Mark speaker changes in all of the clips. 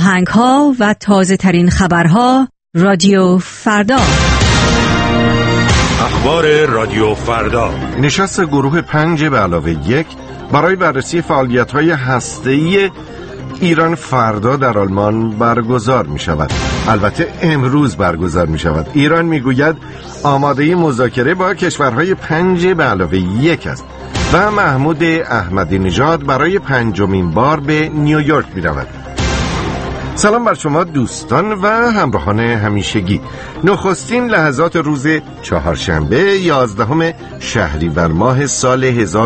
Speaker 1: آهنگ‌ها و تازه‌ترین خبرها رادیو فردا.
Speaker 2: اخبار رادیو فردا.
Speaker 3: نشست گروه 5+1 برای بررسی فعالیت‌های هسته‌ای ایران فردا در آلمان برگزار می شود. البته امروز برگزار می شود. ایران می گوید آماده مذاکره با کشورهای 5+1 است و محمود احمدی نژاد برای 5مین بار به نیویورک می رود. سلام بر شما دوستان و همراهان همیشگی. نخستین لحظات روز چهارشنبه 11 شهریور ماه سال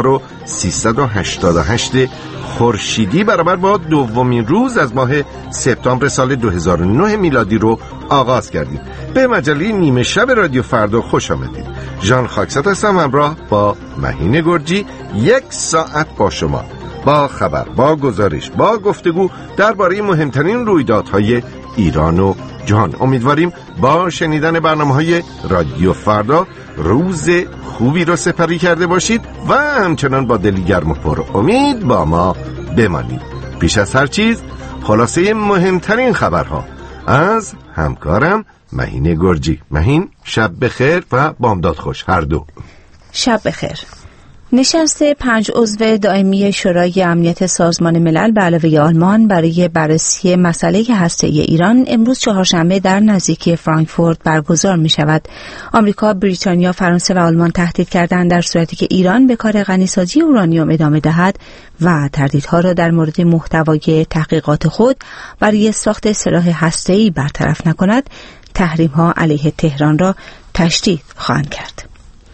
Speaker 3: 1388 خورشیدی برابر با دومین روز از ماه سپتامبر سال 2009 میلادی رو آغاز کردیم. به مجله نیمه شب رادیو فردا خوش آمدید. ژان خاکسات هستم، همراه با مهین گرجی 1 ساعت با شما، با خبر، با گزارش، با گفتگو درباره مهمترین رویدادهای ایران و جهان. امیدواریم با شنیدن برنامه‌های رادیو فردا روز خوبی رو سپری کرده باشید و همچنان با دلی گرم و پر امید با ما بمانید. پیش از هر چیز خلاصه مهمترین خبرها از همکارم مهین گرجی. مهین، شب بخیر و بامداد خوش هر دو.
Speaker 4: شب بخیر. نشست 5 عضو دائمی شورای امنیت سازمان ملل به علاوه آلمان برای بررسی مسئله هسته‌ای ایران امروز چهارشنبه در نزدیکی فرانکفورت برگزار می شود. آمریکا، بریتانیا، فرانسه و آلمان تهدید کردند در صورتی که ایران به کار غنیسازی اورانیوم ادامه دهد و تردیدها را در مورد محتوای تحقیقات خود برای ساخت سلاح هسته‌ای برطرف نکند، تحریم‌ها علیه تهران را تشدید خواهند کرد.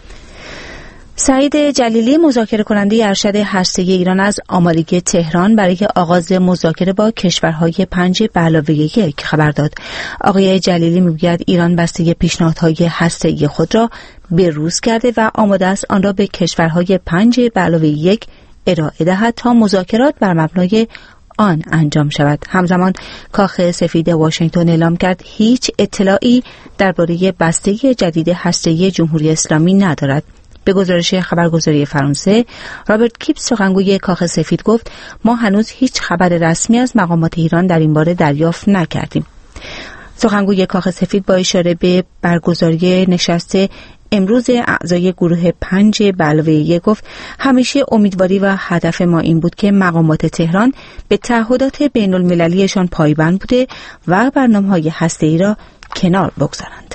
Speaker 4: سعید جلیلی، مذاکره کننده ارشد هسته‌ای ایران، از آمادگی تهران برای آغاز مذاکره با کشورهای 5+1 خبر داد. آقای جلیلی میگوید ایران بسته پیشنهادهای هسته‌ای خود را بروز کرده و آماده است آن را به کشورهای 5+1 ارائه دهد تا مذاکرات بر مبنای آن انجام شود. همزمان کاخ سفید واشنگتن اعلام کرد هیچ اطلاعی درباره بسته جدید هسته‌ای جمهوری اسلامی ندارد. به گزارش خبرگزاری فرانسه، رابرت کیپس، سخنگوی کاخ سفید، گفت ما هنوز هیچ خبر رسمی از مقامات ایران در این باره دریافت نکردیم. سخنگوی کاخ سفید با اشاره به برگزاری نشست امروز اعضای گروه 5+1 گفت همیشه امیدواری و هدف ما این بود که مقامات تهران به تعهدات بین المللیشان پایبند بوده و برنامه‌های هسته‌ای را کنار بگذارند.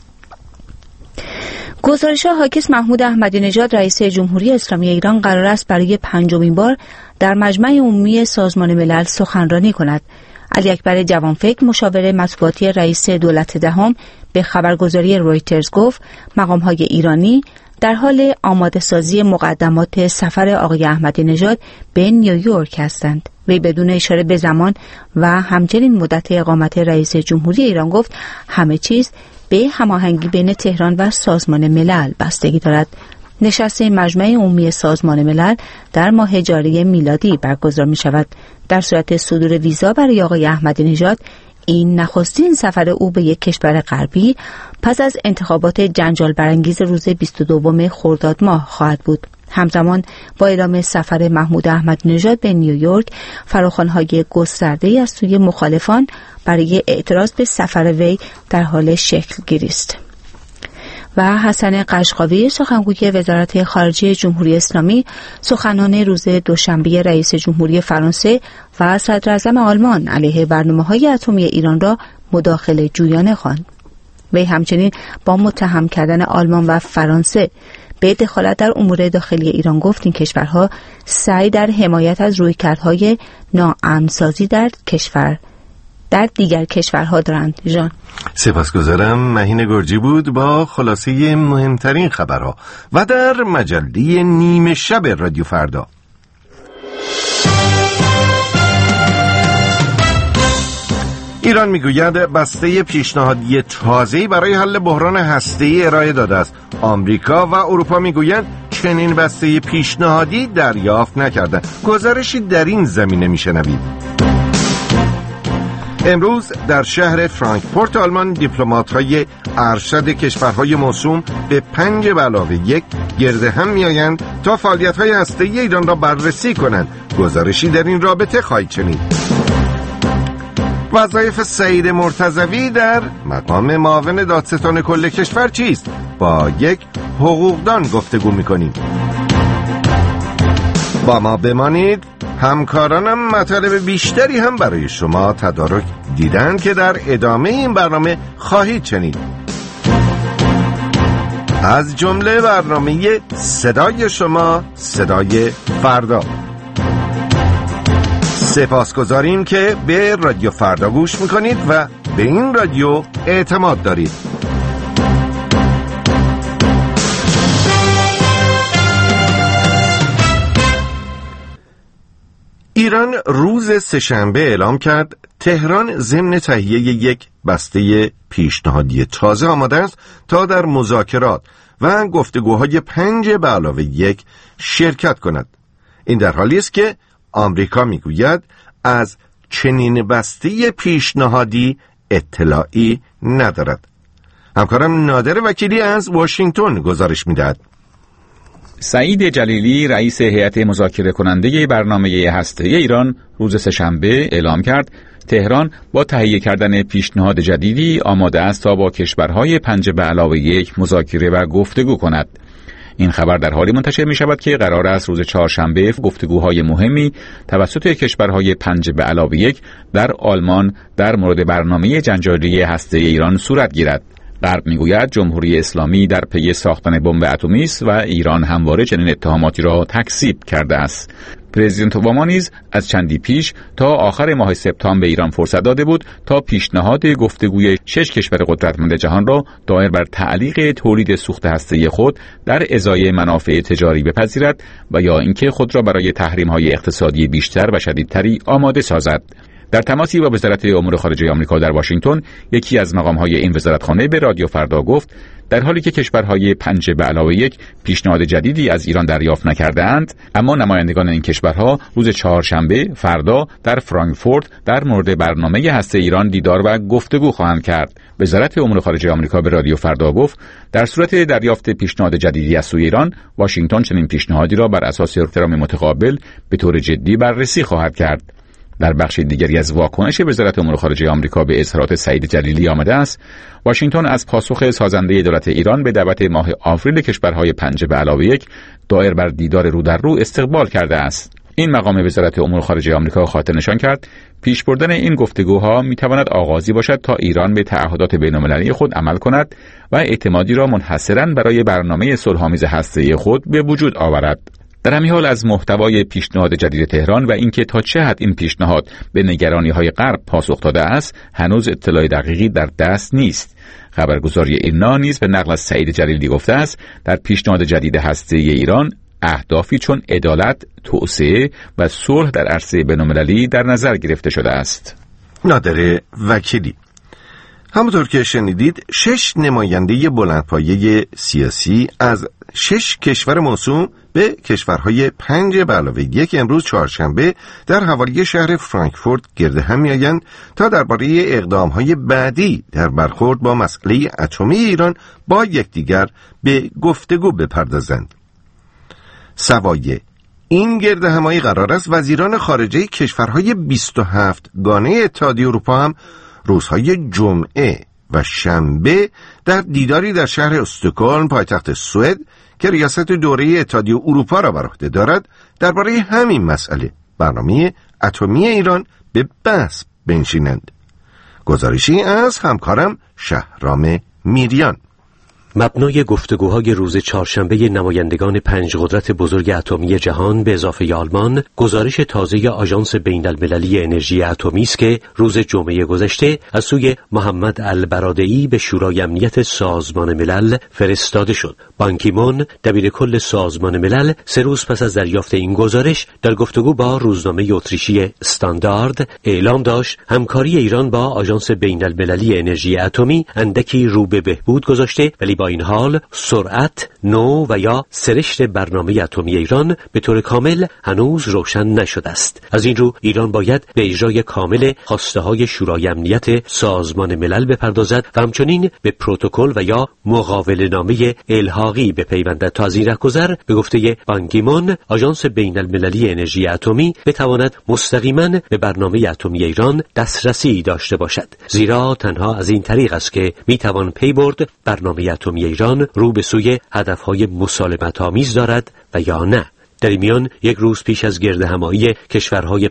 Speaker 4: گزارش‌ها حاکی است محمود احمدی نژاد، رئیس جمهوری اسلامی ایران، قرار است برای 5مین بار در مجمع عمومی سازمان ملل سخنرانی کند. علی اکبر جوانفکر، مشاور مطبوعاتی رئیس دولت دهم، به خبرگزاری رویترز گفت مقام‌های ایرانی در حال آماده سازی مقدمات سفر آقای احمدی نژاد به نیویورک هستند. وی بدون اشاره به زمان و همچنین مدت اقامت رئیس جمهوری ایران گفت همه چیز به هماهنگی بین تهران و سازمان ملل بستگی دارد. نشست مجمع عمومی سازمان ملل در ماه جاری میلادی برگزار می شود. در صورت صدور ویزا برای آقای احمدی نژاد این نخستین سفر او به یک کشور غربی پس از انتخابات جنجال برانگیز روز 22 خرداد ماه خواهد بود. همزمان با اعلام سفر محمود احمدی نژاد به نیویورک، فراخوان‌های گسترده‌ای از سوی مخالفان برای اعتراض به سفر وی در حال شکل گیری است. و حسن قشقاوی، سخنگوی وزارت خارجه جمهوری اسلامی، سخنان روز دوشنبه رئیس جمهوری فرانسه و صدر اعظم آلمان علیه برنامه‌های اتمی ایران را مداخله جویانه خواند. وی همچنین با متهم کردن آلمان و فرانسه به دخالت در امور داخلی ایران گفت این کشورها سعی در حمایت از رویکردهای ناامن‌سازی در دیگر کشورها دارند. جان،
Speaker 3: سپاسگزارم. مهین گرجی بود با خلاصه مهمترین خبرها و در مجله نیمه شب رادیو فردا. ایران میگوید بسته پیشنهادی تازه‌ای برای حل بحران هسته‌ای ارائه داده است. آمریکا و اروپا میگویند چنین بسته پیشنهادی دریافت نکردند. گزارشی در این زمینه میشنوید. امروز در شهر فرانکفورت آلمان دیپلمات‌های ارشد کشورهای موسوم به 5+1 گرد هم می‌آیند تا فعالیت‌های هسته‌ای ایران را بررسی کنند. گزارشی در این رابطه خواهید شنید. وظایف سعید مرتضوی در مقام معاون دادستان کل کشور چیست؟ با یک حقوقدان گفتگو میکنیم. با ما بمانید. همکارانم مطالب بیشتری هم برای شما تدارک دیدن که در ادامه این برنامه خواهید شنید، از جمله برنامه صدای شما، صدای فردا. سپاسگزاریم که به رادیو فردا گوش میکنید و به این رادیو اعتماد دارید. ایران روز سه‌شنبه اعلام کرد تهران ضمن تهیه یک بسته پیشنهادی تازه آماده است تا در مذاکرات و گفتگوهای 5+1 شرکت کند. این در حالی است که آمریکا میگوید از چنین بسته پیشنهادی اطلاعی ندارد. همکارم نادر وکیلی از واشنگتن گزارش میدهد.
Speaker 5: سعید جلیلی رئیس هیئت مذاکره کننده برنامه هسته‌ای ایران روز سه‌شنبه اعلام کرد تهران با تهیه کردن پیشنهاد جدیدی آماده است تا با کشورهای 5+1 مذاکره و گفتگو کند. این خبر در حالی منتشر می شود که قرار است روز چهارشنبه گفتگوهای مهمی توسط کشورهای 5+1 در آلمان در مورد برنامه جنجالی هسته‌ای ایران صورت گیرد. غرب میگوید جمهوری اسلامی در پی ساختن بمب اتمی است و ایران همواره چنین اتهاماتی را تکذیب کرده است. پرزیدنت اوباما نیز از چندی پیش تا آخر ماه سپتامبر به ایران فرصت داده بود تا پیشنهاد گفتگوی 6 کشور قدرتمند جهان را دایر بر تعلیق تولید سوخت هسته‌ای خود در ازای منافع تجاری بپذیرد و یا اینکه خود را برای تحریم‌های اقتصادی بیشتر و شدیدتری آماده سازد. در تماسی با وزارت امور خارجه آمریکا در واشنگتن، یکی از مقام‌های این وزارتخانه به رادیو فردا گفت در حالی که کشورهای 5+1 پیشنهاد جدیدی از ایران دریافت نکرده‌اند، اما نمایندگان این کشورها روز چهارشنبه فردا در فرانکفورت در مورد برنامه هسته ایران دیدار و گفتگو خواهند کرد. وزارت امور خارجه آمریکا به رادیو فردا گفت در صورت دریافت پیشنهاد جدیدی از سوی ایران، واشنگتن چنین پیشنهادی را بر اساس احترام متقابل به طور جدی بررسی خواهد کرد. در بخش دیگری از واکنش وزارت امور خارجه آمریکا به اظهارات سعید جلیلی آمده است واشنگتن از پاسخ سازنده دولت ایران به دعوت ماه آوریل کشورهای 5+1 دایر بر دیدار رو در رو استقبال کرده است. این مقام وزارت امور خارجه آمریکا خاطر نشان کرد پیش بردن این گفتگوها میتواند آغازی باشد تا ایران به تعهدات بین‌المللی خود عمل کند و اعتمادی را منحصراً برای برنامه صلح‌آمیز هسته‌ای خود به وجود آورد. در همین حال از محتوای پیشنهاد جدید تهران و اینکه تا چه حد این پیشنهاد به نگرانی‌های غرب پاسخ داده است هنوز اطلاع دقیقی در دست نیست. خبرگزاری ایرنا نیز به نقل از سعید جلیلی گفته است در پیشنهاد جدید هسته‌ای ایران اهدافی چون عدالت، توسعه و صلح در عرصه بین‌المللی در نظر گرفته شده است.
Speaker 3: نادر وکیلی. همونطور که شنیدید 6 نماینده بلندپایه سیاسی از 6 کشور موسوم به کشورهای 5+1 امروز چهارشنبه در حوالی شهر فرانکفورت گرد هم می‌آیند تا درباره اقدام‌های بعدی در برخورد با مسئله اتمی ایران با یکدیگر به گفتگو بپردازند. سوای این گرد همایی قرار است وزیران خارجه کشورهای 27 گانه اتحادیه اروپا هم روزهای جمعه و شنبه در دیداری در شهر استکهلم پایتخت سوئد که ریاست دوره اتحادیه اروپا را بر عهده دارد درباره همین مسئله برنامه اتمی ایران به بحث بنشینند. گزارشی از همکارم شهرام میریان.
Speaker 6: مبنای گفتگوهای روز چهارشنبه نمایندگان 5 قدرت بزرگ اتمی جهان به اضافه آلمان، گزارش تازه آژانس بین‌المللی انرژی اتمی است که روز جمعه گذشته از سوی محمد البرادعی به شورای امنیت سازمان ملل فرستاده شد. بان کی مون، دبیر کل سازمان ملل، 3 روز پس از دریافت این گزارش در گفتگو با روزنامه اتریشی استاندارد اعلام داشت همکاری ایران با آژانس بین‌المللی انرژی اتمی اندکی رو به بهبود گذاشته، ولی با با این حال سرعت، نوع و یا سرشت برنامه اتمی ایران به طور کامل هنوز روشن نشده است. از این رو ایران باید به اجرای کامل خواسته‌های شورای امنیت سازمان ملل بپردازد و همچنین به پروتکل و یا مقاوله‌نامه الحاقی بپیوندد تا از این رهگذر به گفته بان کی مون آژانس بین‌المللی انرژی اتمی بتواند مستقیما به برنامه اتمی ایران دسترسی داشته باشد، زیرا تنها از این طریق است که میتوان پی برد برنامه اتمی ایران رو به سوی هدفهای مسالمت‌آمیز دارد و یا نه. در این میان یک روز پیش از گردهمایی کشورهای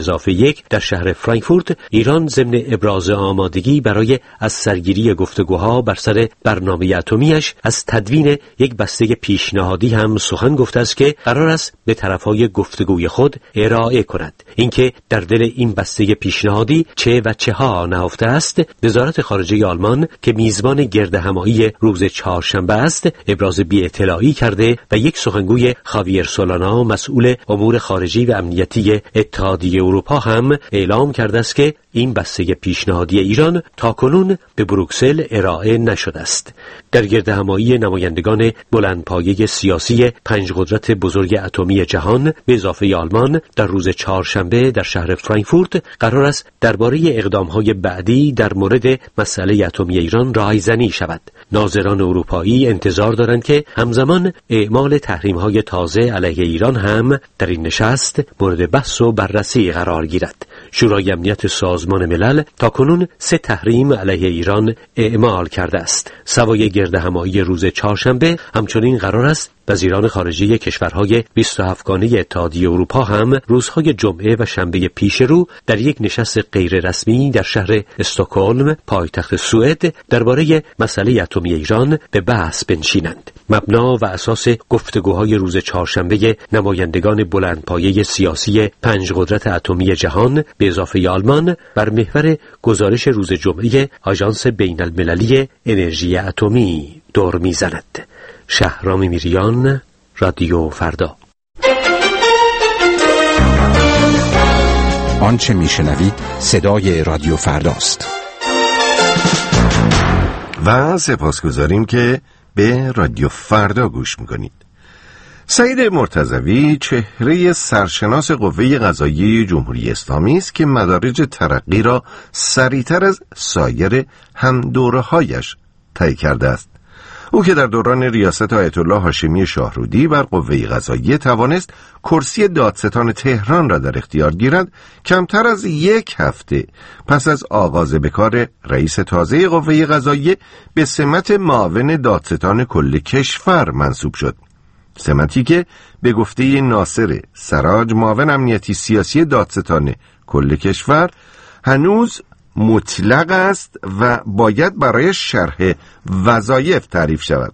Speaker 6: 5+1 در شهر فرانکفورت، ایران ضمن ابراز آمادگی برای از سرگیری گفتگوها بر سر برنامه اتمیش از تدوین یک بسته پیشنهادی هم سخن گفته است که قرار است به طرفهای گفتگوی خود ارائه کند. اینکه در دل این بسته پیشنهادی چه و چه ها نهفته است، وزارت خارجه آلمان که میزبان گردهمایی روز چهارشنبه است ابراز بی‌اطلاعی کرده و یک سخنگوی خاویر سولانا مسئول امور خارجی و امنیتی اتحادیه اروپا هم اعلام کرده است که این بسته پیشنهادی ایران تاکنون به بروکسل ارائه نشده است. در گردهمایی نمایندگان بلندپایه سیاسی 5 قدرت بزرگ اتمی جهان به اضافه آلمان در روز چهارشنبه در شهر فرانکفورت قرار است درباره اقدام‌های بعدی در مورد مسئله اتمی ایران رایزنی شود. ناظران اروپایی انتظار دارند که همزمان اعمال تحریم‌های تازه علیه ایران هم در این نشست مورد بحث و بررسی قرار گیرد. شورای امنیت سازمان ملل تاکنون 3 تحریم علیه ایران اعمال کرده است. سوای گردهمایی روز چهارشنبه همچنین قرار است وزیران خارجه کشورهای 27 گانه اتحادیه اروپا هم روزهای جمعه و شنبه پیش رو در یک نشست غیر رسمی در شهر استکهلم پایتخت سوئد درباره مسئله اتمی ایران به بحث بنشینند. مبنا و اساس گفتگوهای روز چهارشنبه نمایندگان بلندپایه سیاسی 5 قدرت اتمی جهان به اضافه آلمان بر محور گزارش روز جمعه آژانس بین‌المللی انرژی اتمی دور میزند. شهرام میریان، رادیو فردا.
Speaker 7: آنچه میشنوید صدای رادیو فرداست.
Speaker 3: و سپاسگزاریم که به رادیو فردا گوش میکنید. سعید مرتضوی چهره سرشناس قوه قضاییه جمهوری اسلامی است که مدارج ترقی را سریعتر از سایر همدوره‌هایش طی کرده است. او که در دوران ریاست آیت الله هاشمی شاهرودی بر قوه قضاییه توانست کرسی دادستان تهران را در اختیار گیرد، کمتر از 1 هفته پس از آغاز به کار رئیس تازه قوه قضاییه به سمت معاون دادستان کل کشور منصوب شد. سمتی که به گفته ناصر سراج معاون امنیتی سیاسی دادستان کل کشور هنوز مطلق است و باید برای شرح وظایف تعریف شود.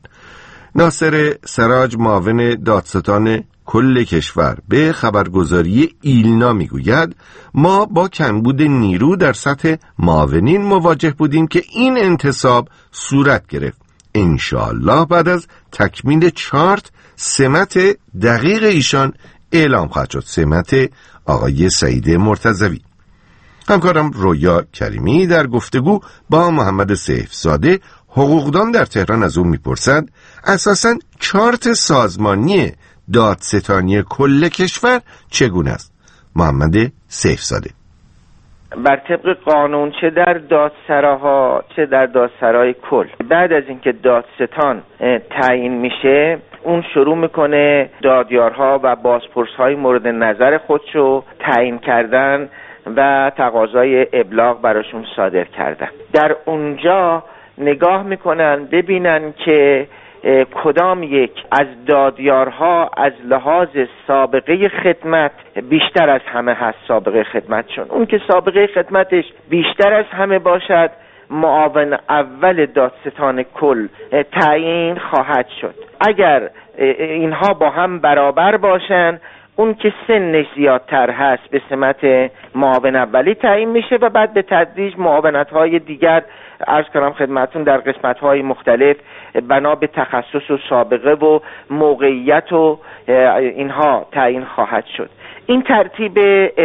Speaker 3: ناصر سراج معاون دادستان کل کشور به خبرگزاری ایلنا میگوید ما با کمبود نیرو در سطح معاونین مواجه بودیم که این انتصاب صورت گرفت. انشاءالله بعد از تکمیل چارت سمت دقیق ایشان اعلام خواهد شد. سمت آقای سعید مرتضوی. همکارم رویا کریمی در گفتگو با محمد سیفزاده حقوقدان در تهران از او میپرسد اساساً چارت سازمانی دادستانی کل کشور چگونه است؟ محمد سیفزاده:
Speaker 8: بر طبق قانون چه در دادسراها چه در دادسرای کل، بعد از اینکه دادستان تعیین میشه اون شروع میکنه دادیارها و بازپرسهای مورد نظر خودشو تعیین کردن و تقاضای ابلاغ براشون صادر کردن. در اونجا نگاه میکنن ببینن که کدام یک از دادیارها از لحاظ سابقه خدمت بیشتر از همه هست. سابقه خدمتشون، اون که سابقه خدمتش بیشتر از همه باشد، معاون اول دادستان کل تعیین خواهد شد. اگر اینها با هم برابر باشن، اون که سنش زیادتر هست به سمت معاون اولی تعیین میشه و بعد به تدریج معاونت‌های دیگر عرض کنم خدمتون در قسمت‌های مختلف بنا به تخصص و سابقه و موقعیت و اینها تعیین خواهد شد. این ترتیب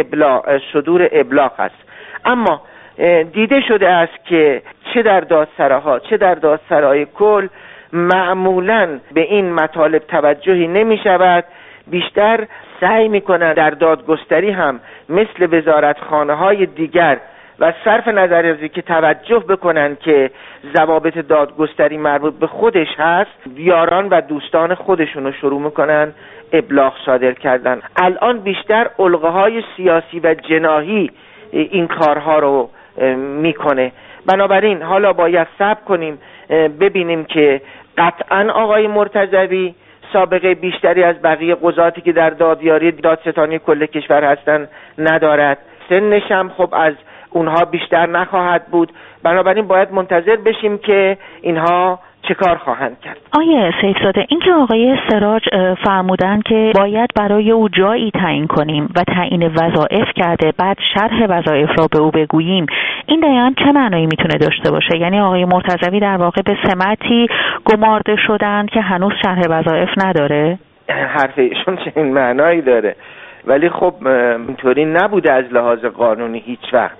Speaker 8: صدور ابلاغ است. اما دیده شده است که چه در دادسراها چه در دادسرای کل معمولاً به این مطالب توجهی نمی شود. بیشتر سعی می کنند در دادگستری هم مثل وزارتخانه‌های دیگر و صرف نظر از اینکه توجه بکنن که ضوابط دادگستری مربوط به خودش هست، یاران و دوستان خودشون رو شروع میکنن ابلاغ صادر کردن. الان بیشتر علقه‌های سیاسی و جناحی این کارها رو میکنه. بنابراین حالا باید صبر کنیم ببینیم که قطعاً آقای مرتضوی سابقه بیشتری از بقیه قضاتی که در دادیاری دادستانی کل کشور هستن ندارد. سنش هم خب از اونها بیشتر نخواهد بود. بنابراین باید منتظر بشیم که اینها چه کار خواهند کرد.
Speaker 9: آیه سیفزاده، این که آقای سراج فرمودن که باید برای او جایی تعیین کنیم و تعیین وظایف کرده بعد شرح وظایف را به او بگوییم، این دقیقاً چه معنایی میتونه داشته باشه؟ یعنی آقای مرتضوی در واقع به سمتی گمارده شدن که هنوز شرح وظایف نداره؟
Speaker 8: حرف ایشون چنین معنایی داره، ولی خب اینطوری نبوده از لحاظ قانونی هیچ وقت.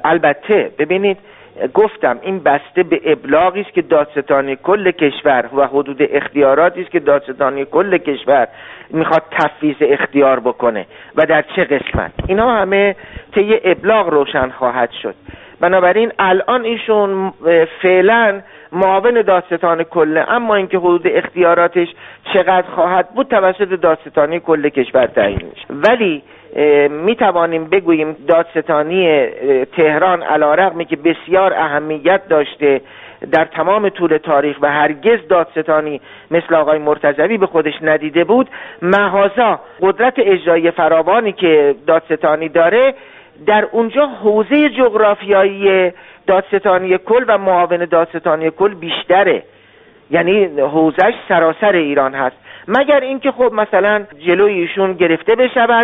Speaker 8: البته ببینید، گفتم این بسته به ابلاغی است که دادستانی کل کشور و حدود اختیاراتی است که دادستانی کل کشور میخواد تفویض اختیار بکنه و در چه قسمت. اینا همه طی ابلاغ روشن خواهد شد. بنابراین الان ایشون فعلا معاون دادستان کل، اما اینکه حدود اختیاراتش چقدر خواهد بود توسط دادستانی کل کشور تعیین میشه. ولی می توانیم بگوییم دادستانی تهران علیرغمی که بسیار اهمیت داشته در تمام طول تاریخ و هرگز دادستانی مثل آقای مرتضوی به خودش ندیده بود، محاذا قدرت اجرایی فراوانی که دادستانی داره، در اونجا حوزه جغرافیایی دادستانی کل و معاون دادستانی کل بیشتره، یعنی حوزهش سراسر ایران هست، مگر اینکه خب مثلا جلوی ایشون گرفته بشود.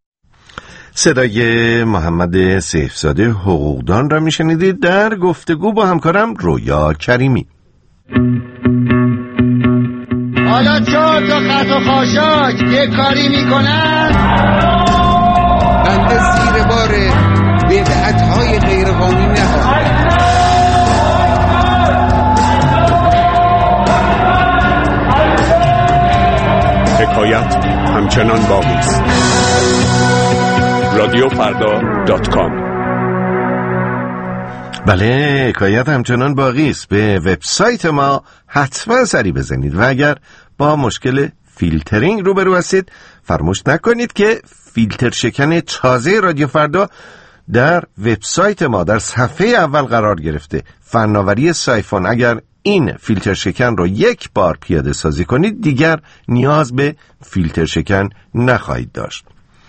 Speaker 3: صدای محمد سیفزاده حقوقدان را میشنیدید در گفتگو با همکارم رویا کریمی.
Speaker 10: حالا 4 تا خط و خاشاک یه کاری میکنن، بنده زیر بار بدعت‌های غیرقانونی نخواهم.
Speaker 2: حکایت همچنان باقی است. رادیوفردا.com.
Speaker 3: بله، حکایت همچنان باقی است. به وبسایت ما حتما سری بزنید و اگر با مشکل فیلترینگ روبرو هستید فراموش نکنید که فیلتر شکن تازه رادیو فردا در وبسایت ما در صفحه اول قرار گرفته. فناوری سایفون. اگر این فیلتر شکن رو یک بار پیاده سازی کنید دیگر نیاز به فیلتر شکن نخواهید داشت.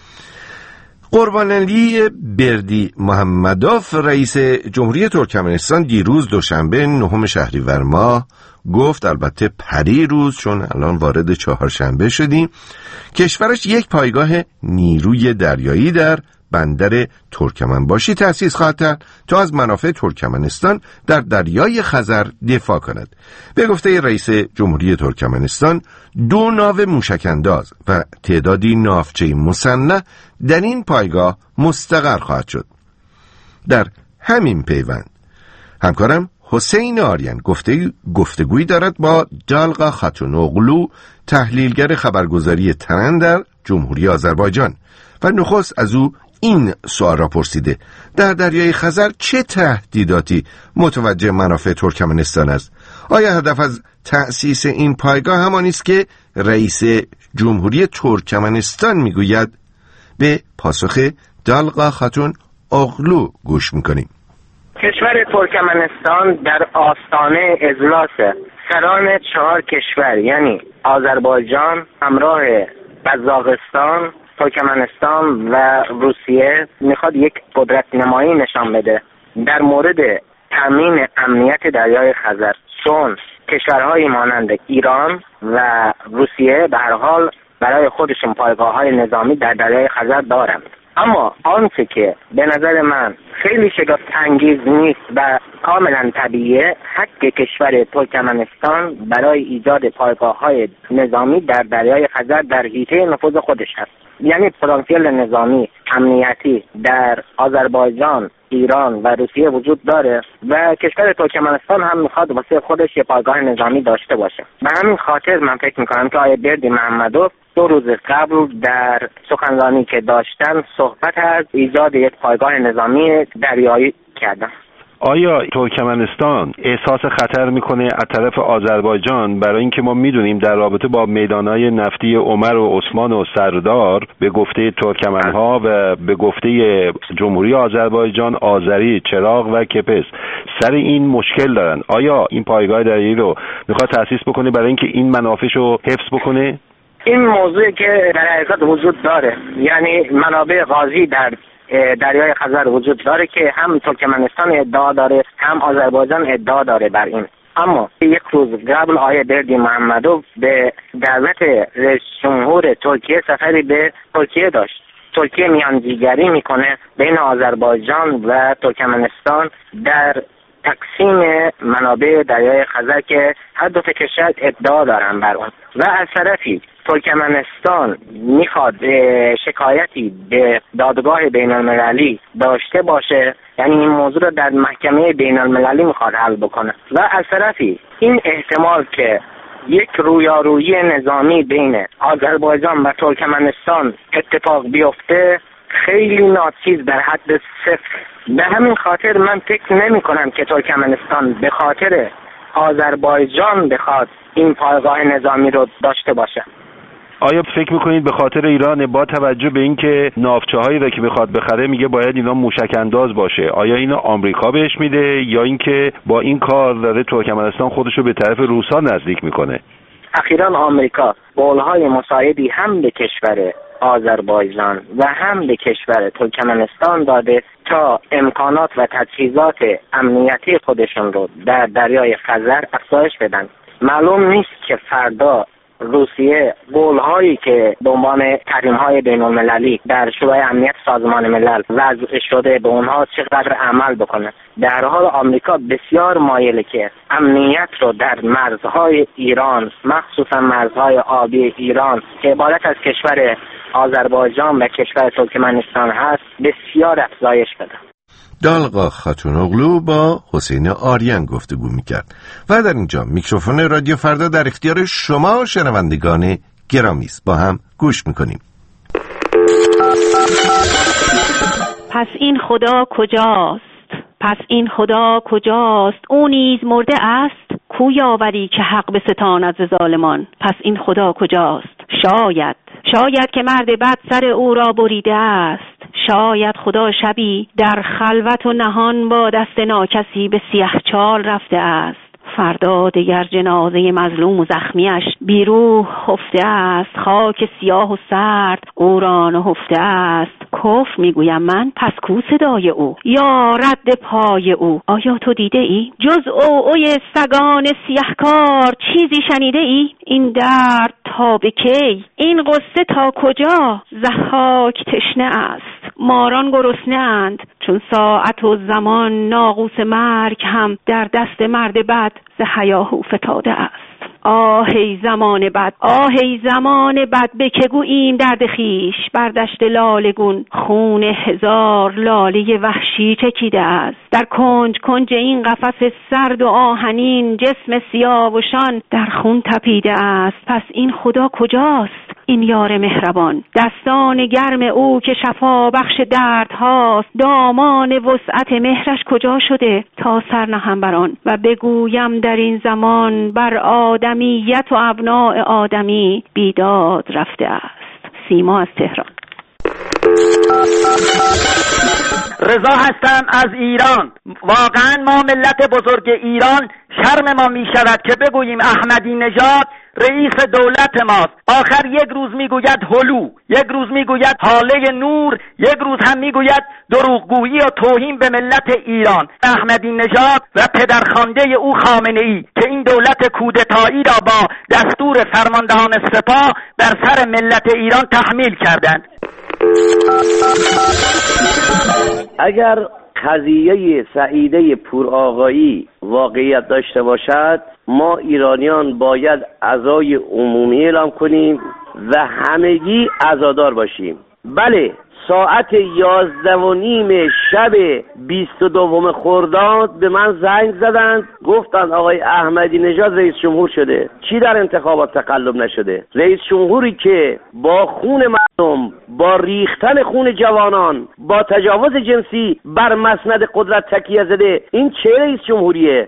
Speaker 3: قربانعلی بردی محمدوف رئیس جمهوری ترکمنستان دیروز دوشنبه 9 شهریور ماه گفت، البته پریروز چون الان وارد چهارشنبه شدیم، کشورش یک پایگاه نیروی دریایی در بندر ترکمنباشی تأسیس خواهد کرد تا از منافع ترکمنستان در دریای خزر دفاع کند. به گفته رئیس جمهوری ترکمنستان 2 ناو موشک‌انداز و تعدادی ناوچه مسلح در این پایگاه مستقر خواهد شد. در همین پیوند همکارم حسین آریان گفتگویی دارد با جالقا خاتون اغلو، تحلیلگر خبرگزاری ترن در جمهوری آذربایجان، و نخست از او این سوال را پرسیده: در دریای خزر چه تهدیداتی متوجه منافع ترکمنستان است؟ آیا هدف از تأسیس این پایگاه همانی است که رئیس جمهوری ترکمنستان میگوید؟ به پاسخ جالقا خاتون اغلو گوش میکنیم.
Speaker 11: کشور ترکمنستان در آستانه اجلاس سران 4 کشور یعنی آذربایجان همراه قزاقستان، ترکمنستان و روسیه میخواد یک قدرت نمایی نشان بده در مورد تامین امنیت دریای خزر، چون کشورهای مانند ایران و روسیه به هر حال برای خودشون پایگاه‌های نظامی در دریای خزر دارند. اما آنچه که به نظر من خیلی شگفت‌انگیز نیست و کاملا طبیعیه، حق کشور ترکمنستان برای ایجاد پایگاه‌های نظامی در دریای خزر در حیطه نفوذ خودش است. یعنی پتانسیل نظامی امنیتی در آذربایجان، ایران و روسیه وجود داره و کشور ترکمنستان هم میخواد واسه خودش یه پایگاه نظامی داشته باشه. به همین خاطر من فکر میکنم که آقای بردی محمدوف 2 روز قبل در سخنرانی که داشتن صحبت از ایجاد یک پایگاه نظامی دریایی کردن.
Speaker 12: آیا ترکمنستان احساس خطر میکنه از طرف آذربایجان؟ برای اینکه ما میدونیم در رابطه با میدانهای نفتی عمر و عثمان و سردار به گفته ترکمنها و به گفته جمهوری آذربایجان آذری، چراغ و کپس سر این مشکل دارن. آیا این پایگاه دریایی رو میخواد تأسیس بکنه برای اینکه این منافعشو حفظ بکنه؟
Speaker 11: این موضوعی که در حقیقت وجود داره، یعنی منابع غازی در دریای خزر وجود داره که هم ترکمنستان ادعا داره هم آذربایجان ادعا داره بر این. اما یک روز قبل آقای بردی محمدوف به دعوت رئیس جمهور ترکیه سفری به ترکیه داشت. ترکیه میانجیگری میکنه بین آذربایجان و ترکمنستان در تقسیم منابع دریای خزر که هر دو کشور ادعا دارن بر اون و از طرفی ترکمنستان میخواد شکایتی به دادگاه بین المللی داشته باشه، یعنی این موضوع رو در محکمه بین المللی میخواد حل بکنه و از طرفی این احتمال که یک رویارویی نظامی بین آذربایجان و ترکمنستان اتفاق بیفته خیلی ناچیز در حد صفر. به همین خاطر من فکر نمی کنم که ترکمنستان به خاطر آذربایجان بخواد این پایگاه نظامی رو داشته باشه.
Speaker 12: آیا فکر میکنید به خاطر ایران با توجه به اینکه ناوچه‌هایی را که بخواد بخره میگه باید اینا موشک انداز باشه، آیا اینو آمریکا بهش میده یا اینکه با این کار داره ترکمنستان خودشو به طرف روسا نزدیک میکنه؟
Speaker 11: اخیراً آمریکا قولهای مساعدی هم به کشور آذربایجان و هم به کشور ترکمنستان داده تا امکانات و تجهیزات امنیتی خودشون رو در دریای خزر افزایش بدن. معلوم نیست که فردا روسیه قولهایی که به عنوان تحریم‌های بین‌المللی در شورای امنیت سازمان ملل وضع شده به اونها چقدر عمل بکنه. در حال آمریکا بسیار مایله که امنیت رو در مرزهای ایران، مخصوصا مرزهای آبی ایران که عبارت از کشور آذربایجان و کشور ترکمنستان هست بسیار افزایش بده.
Speaker 3: دالقا خاتونوغلو با حسین آریان گفتگو میکرد و در اینجا میکروفون رادیو فردا در اختیار شما شنوندگان گرامی است. با هم گوش میکنیم.
Speaker 13: پس این خدا کجاست؟ پس این خدا کجاست؟ او نیز مرده است؟ کو یاوری که حق به ستاند ز ظالمان؟ پس این خدا کجاست؟ شاید که مرد بد سر او را بریده است. شاید خدا شبی در خلوت و نهان با دست ناکسی به سیه چال رفته است. فردا دیگر جنازه مظلوم و زخمیش بیروح خفته است. خاک سیاه و سرد او را نهفته است. کفر میگویم من، پس کو صدای او یا رد پای او؟ آیا تو دیده ای جز اوی سگان سیهکار چیزی شنیده ای؟ این درد تا به کی؟ این قصه تا کجا؟ ضحاک تشنه است، ماران گرسنه اند. چون ساعت و زمان ناقوس مرگ هم در دست مرد بد ز هیاهو فتاده است. آهی زمان بد، آهی زمان بد، به که گوییم درد خیش؟ بر دشت لالگون خون هزار لاله وحشی چکیده است. در کنج کنج این قفس سرد و آهنین جسم سیاوشان در خون تپیده است. پس این خدا کجاست؟ این یار مهربان، دستان گرم او که شفا بخش درد هاست. دامان وسعت مهرش کجا شده تا سر نهم بر آن و بگویم در این زمان بر آدمیت و ابناء آدمی بیداد رفته است. سیما از تهران.
Speaker 14: رضا هستم از ایران. واقعا ما ملت بزرگ ایران شرم ما می شود که بگوییم احمدی نژاد رئیس دولت ماست. آخر یک روز میگوید هلو، یک روز میگوید حاله نور، یک روز هم میگوید دروغگویی و توهین به ملت ایران. احمدی نژاد و پدرخوانده او خامنه ای که این دولت کودتایی را با دستور فرماندهان سپاه بر سر ملت ایران تحمیل کردند.
Speaker 15: اگر قضیه سعیده پورآقایی واقعیت داشته باشد، ما ایرانیان باید عزای عمومی اعلام کنیم و همگی عزادار باشیم. بله، ساعت 11:30 شب 22 خرداد به من زنگ زدند، گفتند آقای احمدی نژاد رئیس جمهور شده. چی در انتخابات تقلب نشده؟ رئیس جمهوری که با خون مردم، با ریختن خون جوانان، با تجاوز جنسی بر مسند قدرت تکیه زده، این چه رئیس جمهوریه؟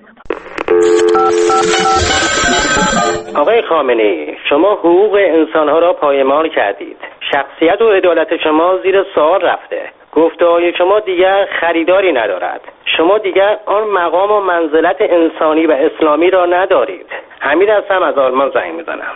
Speaker 11: آقای خامنه‌ای، شما حقوق انسانها را پایمال کردید. شخصیت و عدالت شما زیر سوال رفته. گفته‌های شما دیگر خریداری ندارد. شما دیگر آن مقام و منزلت انسانی و اسلامی را ندارید. حمید هستم، از آلمان زنگ میزنم.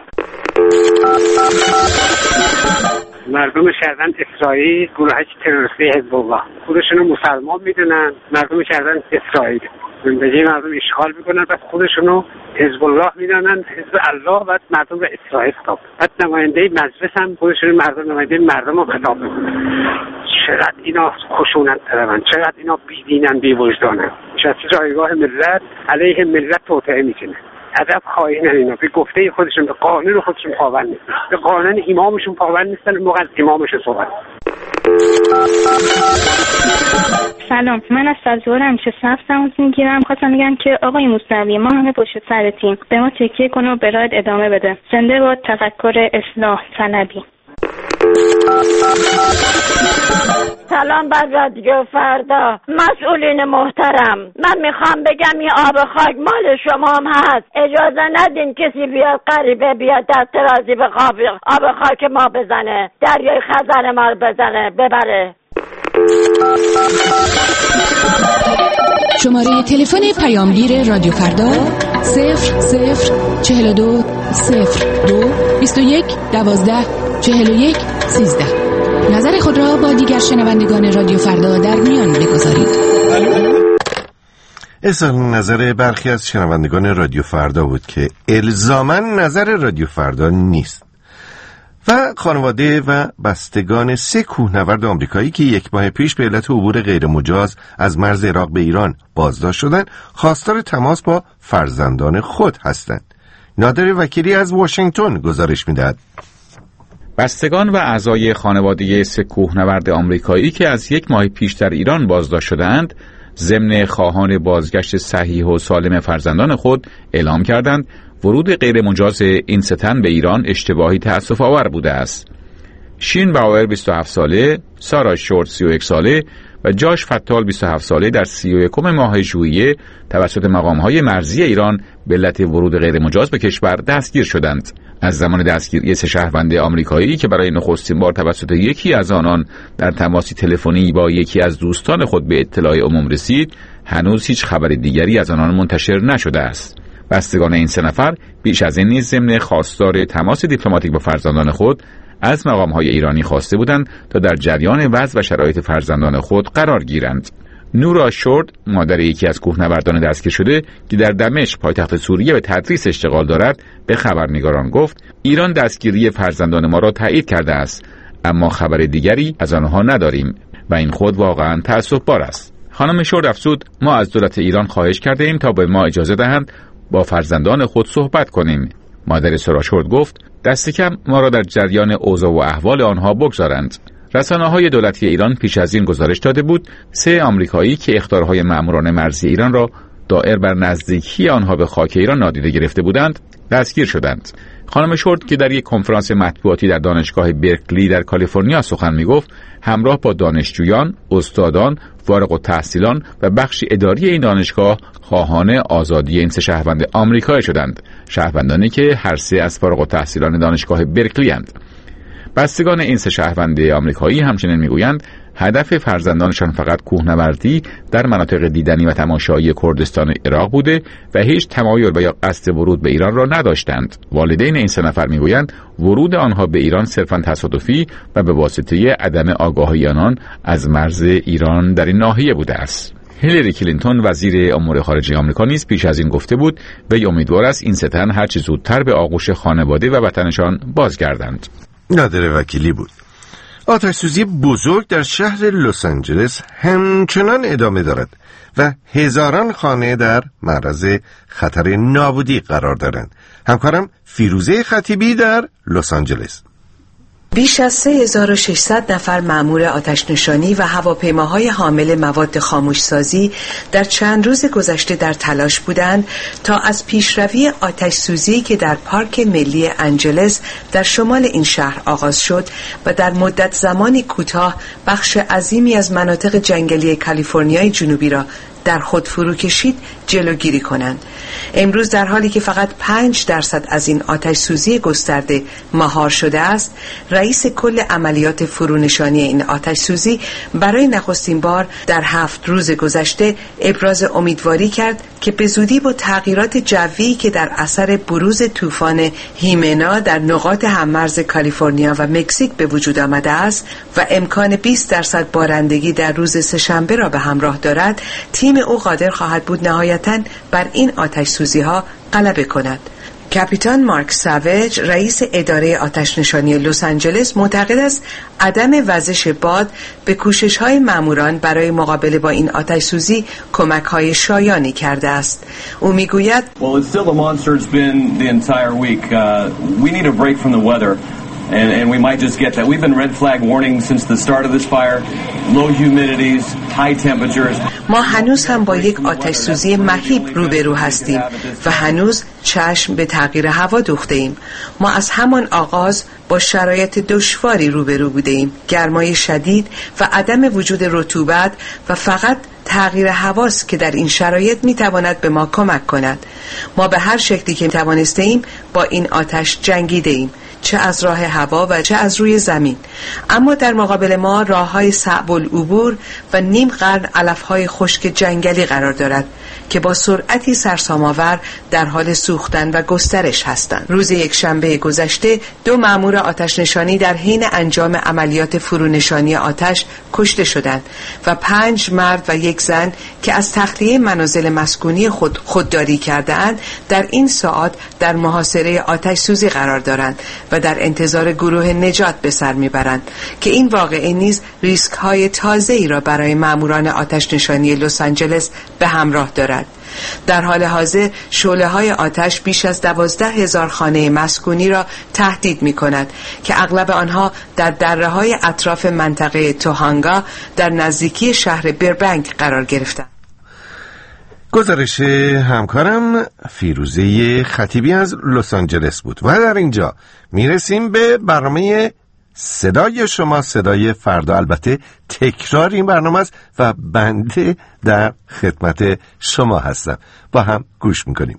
Speaker 16: مردم شهروند اسرائیل گروهک تروریستی حزب الله خودشونو مسلمان میدونن، مردم شهروند اسرائیل زندگی مردم اشغال میکنن، بعد خودشونو حزب الله میدونن، حزب الله، بعد مردم به اسرائیل خطاب، بعد نماینده مجلس هم خودشونو نماینده مردم رو خطاب میکنن. چقدر اینا خشونت دارن، چقدر اینا بیدینن، بی وجدانن، نشسته جایگاه ملت علیه ملت توطئه میکنه. ادب خواهینن اینا، به گفته خودشون، به قانون خودشون پابند نیستن، به قانون امامشون پابند نیستن، موقع امامشون صحبت.
Speaker 17: سلام، من از سبزوارم که سبز تماس میگیرم. خواستم بگم که آقای موسوی، ما همه پشت سرتیم، به ما تکیه کن و به راهت ادامه بده. زنده باد تفکر اصلاح طلبی.
Speaker 18: سلام بر رادیو فردا. مسئولین محترم، من میخوام بگم این آب خاک مال شما هم هست. اجازه ندین کسی بیاد غریبه بیاد دست درازی به آب خاک ما بزنه، دریای خزر ما بزنه ببره.
Speaker 19: شماره تلفن پیامگیر رادیو فردا 0042 02 21 12 41 13. نظر خود را با دیگر شنوندگان رادیو فردا در میان بگذارید.
Speaker 3: اظهار نظر برخی از شنوندگان رادیو فردا بود که الزاماً نظر رادیو فردا نیست. و خانواده و بستگان 3 کوهنورد آمریکایی که 1 ماه پیش به علت عبور غیرمجاز از مرز عراق به ایران بازداشت شدند، خواستار تماس با فرزندان خود هستند. نادر وکیلی از واشنگتن گزارش می‌دهد.
Speaker 5: بستگان و اعضای خانواده 3 کوهنورد آمریکایی که از 1 ماه پیش در ایران بازداشت شدند، ضمن خواهان بازگشت صحیح و سالم فرزندان خود اعلام کردند ورود غیر مجاز این 3 تن به ایران اشتباهی تأسف آور بوده است. شین باور 27 ساله، سارا شورت 31 ساله و جاش فتال 27 ساله در 31 ماه ژوئیه توسط مقام‌های مرزی ایران به علت ورود غیر مجاز به کشور دستگیر شدند. از زمان دستگیری 3 شهروند آمریکایی که برای نخستین بار توسط یکی از آنان در تماسی تلفنی با یکی از دوستان خود به اطلاع عموم رسید، هنوز هیچ خبر دیگری از آنان منتشر نشده است. بستگان این 3 نفر بیش از این نیز ضمن خواستار تماس دیپلماتیک با فرزندان خود از مقام‌های ایرانی خواسته بودند تا در جریان وضع و شرایط فرزندان خود قرار گیرند. نورا شورد، مادر یکی از کوهنوردان دستگیر شده که در دمشق پایتخت سوریه به تدریس اشتغال دارد، به خبرنگاران گفت ایران دستگیری فرزندان ما را تایید کرده است، اما خبر دیگری از آنها نداریم و این خود واقعا تأسف‌بار است. خانم شورد افزود ما از دولت ایران خواهش کرده ایم تا به ما اجازه دهند با فرزندان خود صحبت کنیم. مادر سارا شورد گفت دست کم ما را در جریان اوضاع و احوال آنها بگذارند. رسانه‌های دولتی ایران پیش از این گزارش داده بود 3 آمریکایی که اخطارهای مأموران مرزی ایران را دائر بر نزدیکی آنها به خاک ایران نادیده گرفته بودند دستگیر شدند. خانم شورد که در یک کنفرانس مطبوعاتی در دانشگاه برکلی در کالیفرنیا سخن می‌گفت، همراه با دانشجویان، استادان، فارغ التحصیلان و بخشی اداری این دانشگاه خواهان آزادی این 3 شهروند آمریکایی شدند، شهروندانی که هر 3 از فارغ التحصیلان دانشگاه برکلی اند. بستگان این 3 شهروند آمریکایی همچنین میگویند هدف فرزندانشان فقط کوهنوردی در مناطق دیدنی و تماشایی کردستان عراق بوده و هیچ تمایل و یا قصد ورود به ایران را نداشتند. والدین این 3 نفر میگویند ورود آنها به ایران صرفاً تصادفی و به واسطه عدم آگاهی آنان از مرز ایران در این ناحیه بوده است. هیلاری کلینتون وزیر امور خارجه آمریکا نیز پیش از این گفته بود و امیدوار است این 3 تن هر چه زودتر به آغوش خانواده و وطنشان بازگردند.
Speaker 3: نادر وکیلی بود. آتش‌سوزی بزرگ در شهر لس آنجلس همچنان ادامه دارد و هزاران خانه در معرض خطر نابودی قرار دارند. همکارم فیروزه خطیبی در لس آنجلس.
Speaker 20: بیش از 3600 نفر مأمور آتش‌نشانی و هواپیماهای حامل مواد خاموشسازی در چند روز گذشته در تلاش بودند تا از پیشروی آتش‌سوزی که در پارک ملی انجلس در شمال این شهر آغاز شد و در مدت زمانی کوتاه بخش عظیمی از مناطق جنگلی کالیفرنیای جنوبی را در خود فرو کشید جلوگیری کنند. امروز در حالی که فقط 5% از این آتش سوزی گسترده مهار شده است، رئیس کل عملیات فرونشانی این آتش سوزی برای نخستین بار در 7 روز گذشته ابراز امیدواری کرد که به زودی با تغییرات جوی که در اثر بروز طوفان هیمنا در نقاط هممرز کالیفرنیا و مکزیک به وجود آمده است و امکان 20% بارندگی در روز سه‌شنبه را به همراه دارد، تیم او قادر خواهد بود نهایتاً بر این آتش سوزی ها غلبه کند. کاپیتان مارک ساویج، رئیس اداره آتش‌نشانی لس آنجلس، معتقد است عدم وزش باد به کوشش‌های ماموران برای مقابله با این آتش سوزی کمک‌های شایانی کرده است. او میگوید
Speaker 21: Well, it's still a monster. It's been the entire week. We need a break from the weather. And we might just get that. We've been red flag warning since the start of this fire. Low humidities, high temperatures.
Speaker 20: ما هنوز هم با یک آتش سوزی مهیب روبرو هستیم و هنوز چشم به تغییر هوا دوخته ایم. ما از همان آغاز با شرایط دشواری روبرو بوده ایم. گرمای شدید و عدم وجود رطوبت و فقط تغییر هواست که در این شرایط میتواند به ما کمک کند. ما به هر شکلی که توانسته ایم با این آتش جنگیده ایم، چه از راه هوا و چه از روی زمین. اما در مقابل ما راه‌های صعب العبور و نیم قرن علف‌های خشک جنگلی قرار دارد که با سرعتی سرسام‌آور در حال سوختن و گسترش هستند. روز یکشنبه گذشته 2 مأمور آتش‌نشانی در حین انجام عملیات فرونشانی آتش کشته شدند و 5 مرد و 1 زن که از تخلیه منازل مسکونی خودداری کرده‌اند در این ساعات در محاصره آتش سوزی قرار دارند و در انتظار گروه نجات به سر میبرند که این واقعه نیز ریسک‌های تازه‌ای را برای ماموران آتش‌نشانی لس آنجلس به همراه دارد. در حال حاضر شعله‌های آتش بیش از 12,000 خانه مسکونی را تهدید می‌کند که اغلب آنها در دره‌های اطراف منطقه توهانگا در نزدیکی شهر بربنک قرار گرفتند.
Speaker 3: گزارش همکارم فیروزه خطیبی از لس آنجلس بود. و در اینجا میرسیم به برنامه صدای شما صدای فردا. البته تکرار این برنامه است و بنده در خدمت شما هستم. با هم گوش میکنیم.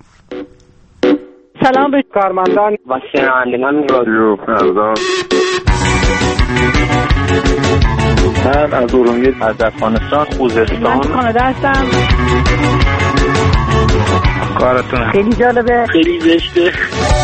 Speaker 22: سلام به کارمندان و شنوندگان رادیو فردا.
Speaker 23: من از ارومیه، از افغانستان، خوزستان.
Speaker 22: من کانادا هستم.
Speaker 23: کارتون
Speaker 22: خیلی جالبه،
Speaker 23: خیلی زشته.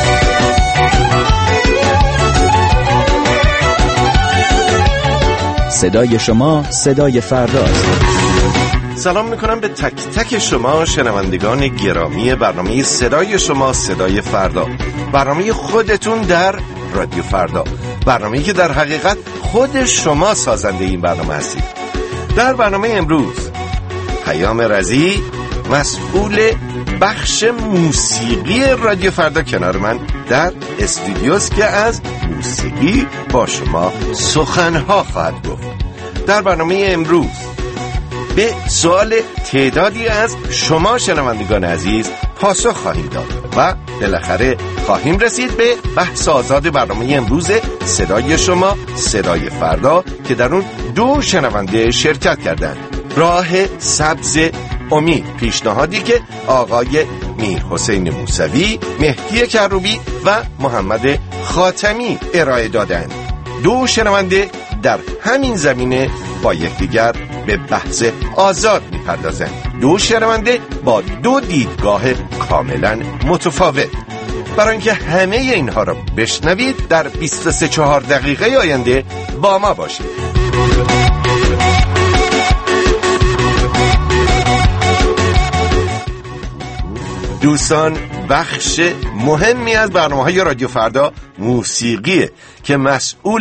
Speaker 7: صدای شما صدای فرداست.
Speaker 3: سلام میکنم به تک تک شما شنوندگان گرامی برنامه صدای شما صدای فردا، برنامه خودتون در رادیو فردا، برنامه‌ای که در حقیقت خود شما سازنده این برنامه هستید. در برنامه امروز پیام رضی مسئول بخش موسیقی رادیو فردا کنار من در استودیوست که از موسیقی با شما سخنها خواهد گفت. در برنامه امروز به سوال تعدادی از شما شنوندگان عزیز پاسخ خواهیم داد و بالاخره خواهیم رسید به بحث آزاد برنامه امروز صدای شما صدای فردا که در اون 2 شنونده شرکت کردند. راه سبز امید، پیشنهادی که آقای میر حسین موسوی، مهدی کروبی و محمد خاتمی ارائه دادند. 2 شنونده در همین زمینه با یکدیگر به بحث آزاد می‌پردازند. 2 شنونده با 2 دیدگاه کاملا متفاوت. برای اینکه همه اینها را بشنوید در 23-4 دقیقه آینده با ما باشید. دوستان، بخش مهمی از برنامه‌های رادیو فردا موسیقیه که مسئول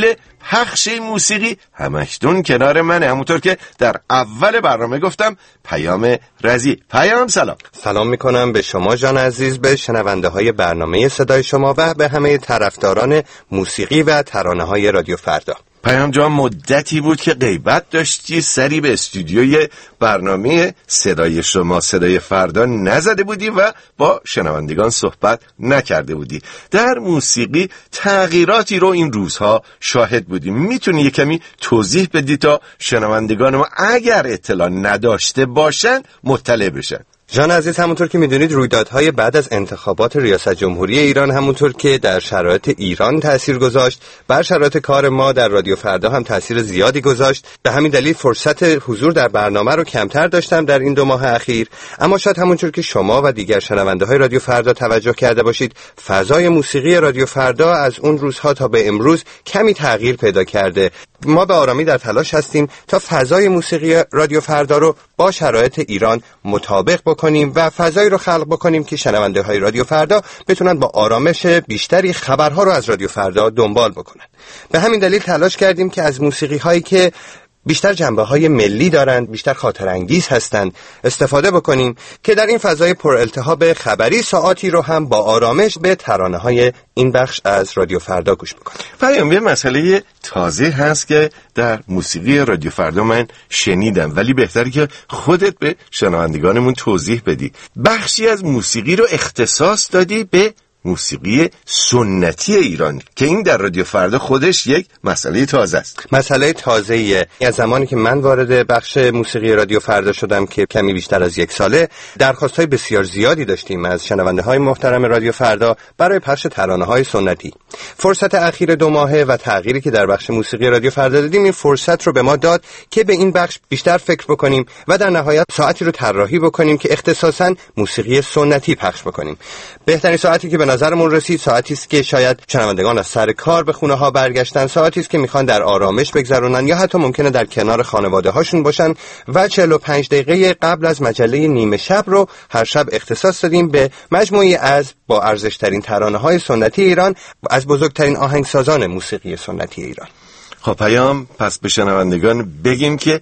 Speaker 3: پخش این موسیقی همکنون کنار منه، همونطور که در اول برنامه گفتم پیام رضی. پیام
Speaker 1: سلام میکنم به شما جان عزیز، به شنونده های برنامه صدای شما و به همه طرفداران موسیقی و ترانه های رادیو فردا.
Speaker 3: پیام جان مدتی بود که غیبت داشتی، سری به استودیوی برنامه صدای شما صدای فردا نزده بودی و با شنوندگان صحبت نکرده بودی. در موسیقی تغییراتی رو این روزها شاهد بودیم. میتونی یه کمی توضیح بدی تا شنوندگان ما اگر اطلاع نداشته باشن مطلع بشن؟
Speaker 1: جان عزیز، همونطور که میدونید رویدادهای بعد از انتخابات ریاست جمهوری ایران همونطور که در شرایط ایران تأثیر گذاشت، بر شرایط کار ما در رادیو فردا هم تأثیر زیادی گذاشت. به همین دلیل فرصت حضور در برنامه رو کمتر داشتم در این 2 ماه اخیر. اما شاید همونطور که شما و دیگر شنونده های رادیو فردا توجه کرده باشید، فضای موسیقی رادیو فردا از اون روزها تا به امروز کمی تغییر پیدا کرده. ما به آرامی در تلاش هستیم تا فضای موسیقی رادیو فردا رو با شرایط ایران مطابق بکنیم و فضایی رو خلق بکنیم که شنونده های رادیو فردا بتونن با آرامش بیشتری خبرها رو از رادیو فردا دنبال بکنن. به همین دلیل تلاش کردیم که از موسیقی هایی که بیشتر جنبه‌های ملی دارند، بیشتر خاطرانگیز هستند استفاده بکنیم که در این فضای پر التهاب خبری ساعتی رو هم با آرامش به ترانه‌های این بخش از رادیو فردا گوش بکنیم.
Speaker 3: پیام یه مسئله تازه هست که در موسیقی رادیو فردا من شنیدم، ولی بهتره که خودت به شنوندگانمون توضیح بدی. بخشی از موسیقی رو اختصاص دادی به موسیقی سنتی ایران که این در رادیو فردا خودش یک مسئله تازه است.
Speaker 1: مسئله تازه‌ایه. از زمانی که من وارد بخش موسیقی رادیو فردا شدم که کمی بیشتر از 1 ساله، درخواست‌های بسیار زیادی داشتیم از شنونده‌های محترم رادیو فردا برای پخش ترانه‌های سنتی. فرصت اخیر 2 ماهه و تغییری که در بخش موسیقی رادیو فردا دادیم این فرصت رو به ما داد که به این بخش بیشتر فکر بکنیم و در نهایت ساعتی رو طراحی بکنیم که اختصاصاً موسیقی سنتی پخش بکنیم. بهترین ساعتی که به نظرمون رسید ساعتی است که شاید شنوندگان از سر کار به خونه ها برگشتن، ساعتی است که میخوان در آرامش بگذرونن یا حتی ممکنه در کنار خانواده هاشون باشن و 45 دقیقه قبل از مجله نیمه شب رو هر شب اختصاص دادیم به مجموعی از با ارزش‌ترین ترانه‌های سنتی ایران و از بزرگترین آهنگسازان موسیقی سنتی ایران.
Speaker 3: خب پیام، پس به شنوندگان بگیم که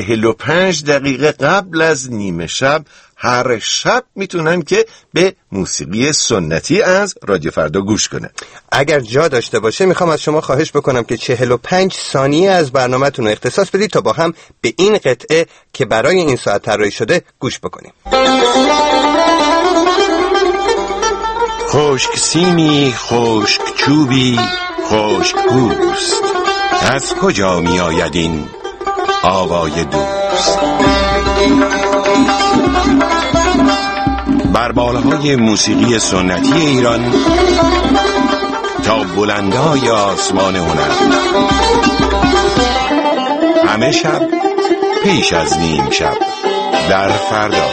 Speaker 3: 45 دقیقه قبل از نیمه شب هر شب میتونن که به موسیقی سنتی از رادیو فردا گوش کنن.
Speaker 1: اگر جا داشته باشه میخوام از شما خواهش بکنم که 45 ثانیه از برنامه‌تون رو اختصاص بدید تا با هم به این قطعه که برای این ساعت طراحی شده گوش بکنیم.
Speaker 7: خشک سیمی، خشک چوبی، خشک پوست، از کجا می آید این آوای دوست؟ بر بالهای موسیقی سنتی ایران تا بلندای آسمان هنر، همه شب پیش از نیم شب در فردا.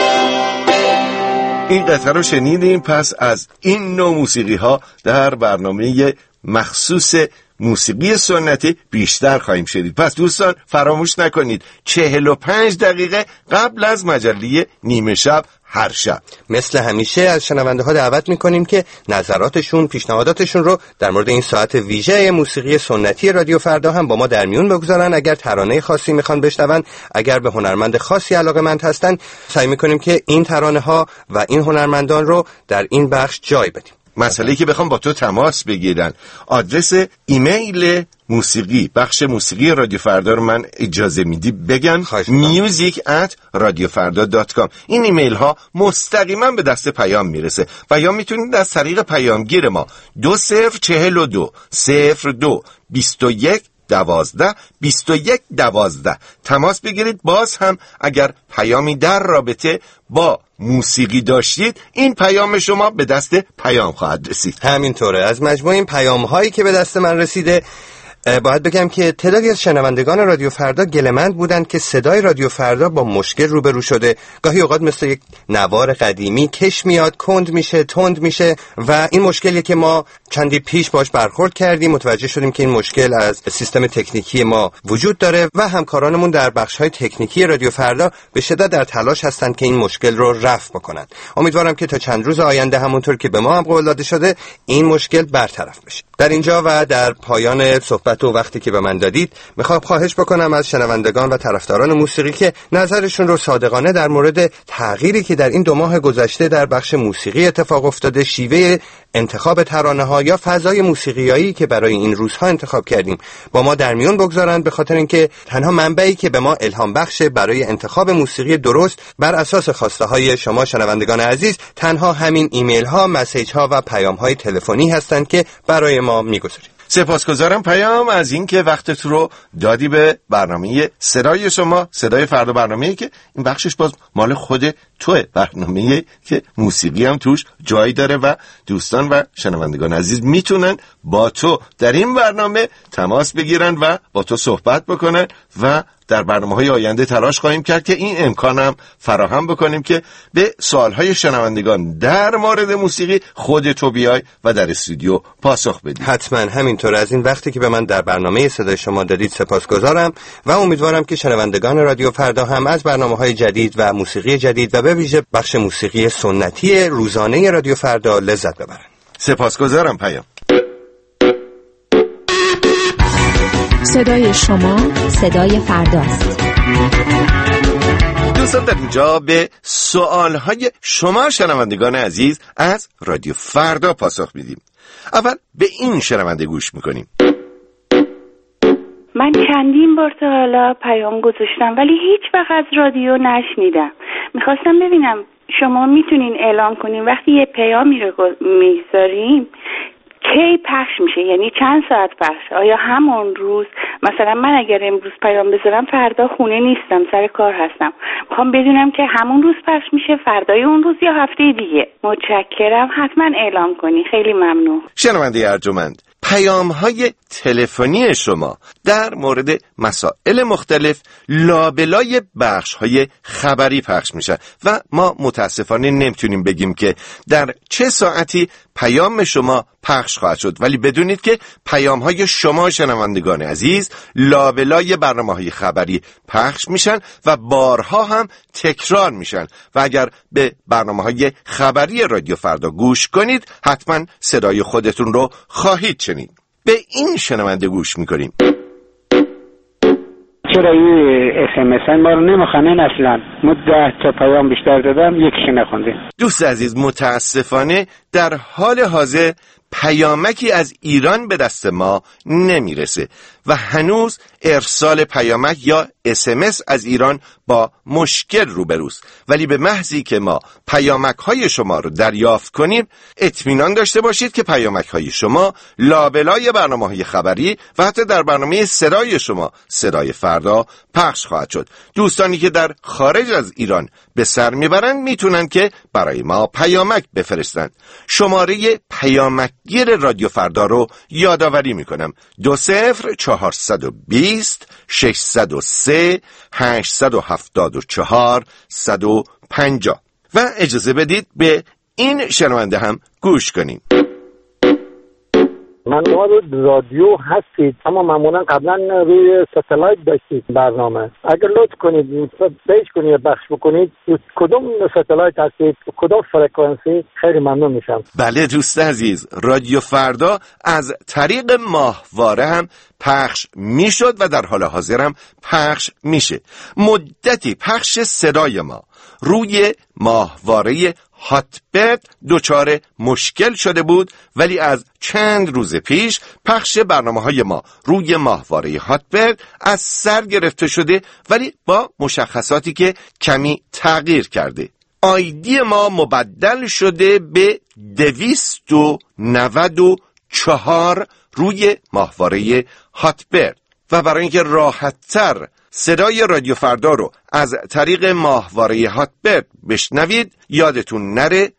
Speaker 3: این قطعه رو شنیدیم. پس از این نوع موسیقی ها در برنامه مخصوص موسیقی سنتی بیشتر خواهیم شنید. پس دوستان فراموش نکنید 45 دقیقه قبل از مجله نیمه شب هر شب
Speaker 1: مثل همیشه از شنونده ها دعوت میکنیم که نظراتشون، پیشنهاداتشون رو در مورد این ساعت ویژه موسیقی سنتی رادیو فردا هم با ما در میون بگذارن. اگر ترانه خاصی میخوان بشنون، اگر به هنرمند خاصی علاقه‌مند هستن، سعی میکنیم که این ترانه ها و این هنرمندان رو در این بخش جای بدیم.
Speaker 3: مسئله‌ای که بخوام با تو تماس بگیرن، آدرس ایمیل موسیقی بخش موسیقی رادیو فردا رو من اجازه میدی بگم؟ music@radiofarda.com. این ایمیل ها مستقیما به دست پیام میرسه و یا میتونید از طریق پیامگیر ما 2042 02 21 12 21 12 تماس بگیرید. باز هم اگر پیامی در رابطه با موسیقی داشتید، این پیام شما به دست پیام خواهد رسید.
Speaker 1: همینطوره. از مجموع این پیام هایی که به دست من رسیده باید بگم که تعدادی از شنوندگان رادیو فردا گله‌مند بودند که صدای رادیو فردا با مشکل روبرو شده. گاهی اوقات مثل یک نوار قدیمی کش میاد، کند میشه، تند میشه و این مشکلی که ما چندی پیش باش برخورد کردیم متوجه شدیم که این مشکل از سیستم تکنیکی ما وجود داره و همکارانمون در بخش‌های تکنیکی رادیو فردا به شدت در تلاش هستند که این مشکل رو رفع بکنن. امیدوارم که تا چند روز آینده همونطور که به ما هم قول داده شده این مشکل برطرف بشه. در اینجا و در پایان صحبت و وقتی که به من دادید میخوام خواهش بکنم از شنوندگان و طرفداران موسیقی که نظرشون رو صادقانه در مورد تغییری که در این 2 ماه گذشته در بخش موسیقی اتفاق افتاده، شیوه انتخاب ترانه‌ها یا فضای موسیقیایی که برای این روزها انتخاب کردیم با ما در میون بگذارند، به خاطر اینکه تنها منبعی که به ما الهام بخشه برای انتخاب موسیقی درست بر اساس خواسته های شما شنوندگان عزیز تنها همین ایمیل ها، مسیج ها و پیام های تلفنی هستند که برای ما میگذارید.
Speaker 3: سپاسگزارم پیام از این که وقتت رو دادی به برنامه صدای شما، صدای فردا، برنامه‌ای که این بخشش باز مال خود توه، برنامه‌ای که موسیقی هم توش جای داره و دوستان و شنوندگان عزیز میتونن با تو در این برنامه تماس بگیرن و با تو صحبت بکنن و در برنامه‌های آینده تلاش خواهیم کرد که این امکانم فراهم بکنیم که به سوالهای شنوندگان در مورد موسیقی خود تو بیای و در استودیو پاسخ بدی.
Speaker 1: حتما همینطور. از این وقتی که به من در برنامه صدای شما دادید سپاسگزارم و امیدوارم که شنوندگان رادیو فردا هم از برنامه‌های جدید و موسیقی جدید و به ویژه بخش موسیقی سنتی روزانه رادیو فردا لذت ببرن.
Speaker 3: سپاسگزارم پیام.
Speaker 19: صدای شما صدای فرداست.
Speaker 3: دوستان در اینجا به سوالهای شما شنوندگان عزیز از رادیو فردا پاسخ میدیم. اول به این شنونده گوش میکنیم.
Speaker 4: من چندین بار تا حالا پیام گذاشتم ولی هیچ وقت از رادیو نشنیدم. میخواستم ببینم شما میتونین اعلام کنین وقتی یه پیامی رو میذاریم کی پخش میشه، یعنی چند ساعت پخش؟ آیا همون روز؟ مثلا من اگر امروز پیام بذارم فردا خونه نیستم، سر کار هستم، میخوام بدونم که همون روز پخش میشه، فردای اون روز یا هفته دیگه. متشکرم، حتما اعلام کنی. خیلی ممنون.
Speaker 3: شنونده ارجمند، پیام‌های تلفنی شما در مورد مسائل مختلف لابلای بخش‌های خبری پخش میشه و ما متاسفانه نمیتونیم بگیم که در چه ساعتی پیام شما پخش خواهد شد، ولی بدونید که پیام‌های شما شنوندگان عزیز لابلای برنامه‌های خبری پخش میشن و بارها هم تکرار میشن و اگر به برنامه‌های خبری رادیو فردا گوش کنید حتما صدای خودتون رو خواهید شنید. به این شنونده گوش میکنیم.
Speaker 16: چرا این SMS ما رو نمیخونن اصلا؟ ما 10 تا پیام بیشتر دادم یکیش نخوندیم.
Speaker 3: دوست عزیز، متاسفانه در حال حاضر پیامکی از ایران به دست ما نمیرسه و هنوز ارسال پیامک یا SMS از ایران با مشکل روبروست، ولی به محضی که ما پیامک های شما رو دریافت کنیم اطمینان داشته باشید که پیامک های شما لابلای برنامه‌های خبری و حتی در برنامه صدای شما، صدای فردا، پخش خواهد شد. دوستانی که در خارج از ایران به سر میبرند میتونن که برای ما پیامک بفرستند. شماره پیامکگیر رادیو فردا رو یادآوری میکنم: 20420 603 874 150. و اجازه بدید به این شنونده هم گوش کنیم.
Speaker 6: من رادیو هستید اما معمولا قبلا روی ستلایت داشتید برنامه. اگر لطف کنید پیش کنید بخش بکنید کدوم ستلایت هستید، کدوم فرکانسی، خیلی ممنون میشم.
Speaker 3: بله دوست عزیز، رادیو فردا از طریق ماهواره هم پخش میشد و در حال حاضر هم پخش میشه. مدتی پخش صدای ما روی ماهواره هاتبرد دچار مشکل شده بود، ولی از چند روز پیش پخش برنامه‌های ما روی ماهواره هاتبرد از سر گرفته شده، ولی با مشخصاتی که کمی تغییر کرده. آیدی ما مبدل شده به 294 روی ماهواره هاتبرد و برای اینکه راحت‌تر صدای رادیو فردا رو از طریق ماهواره هاتبرد بشنوید یادتون نره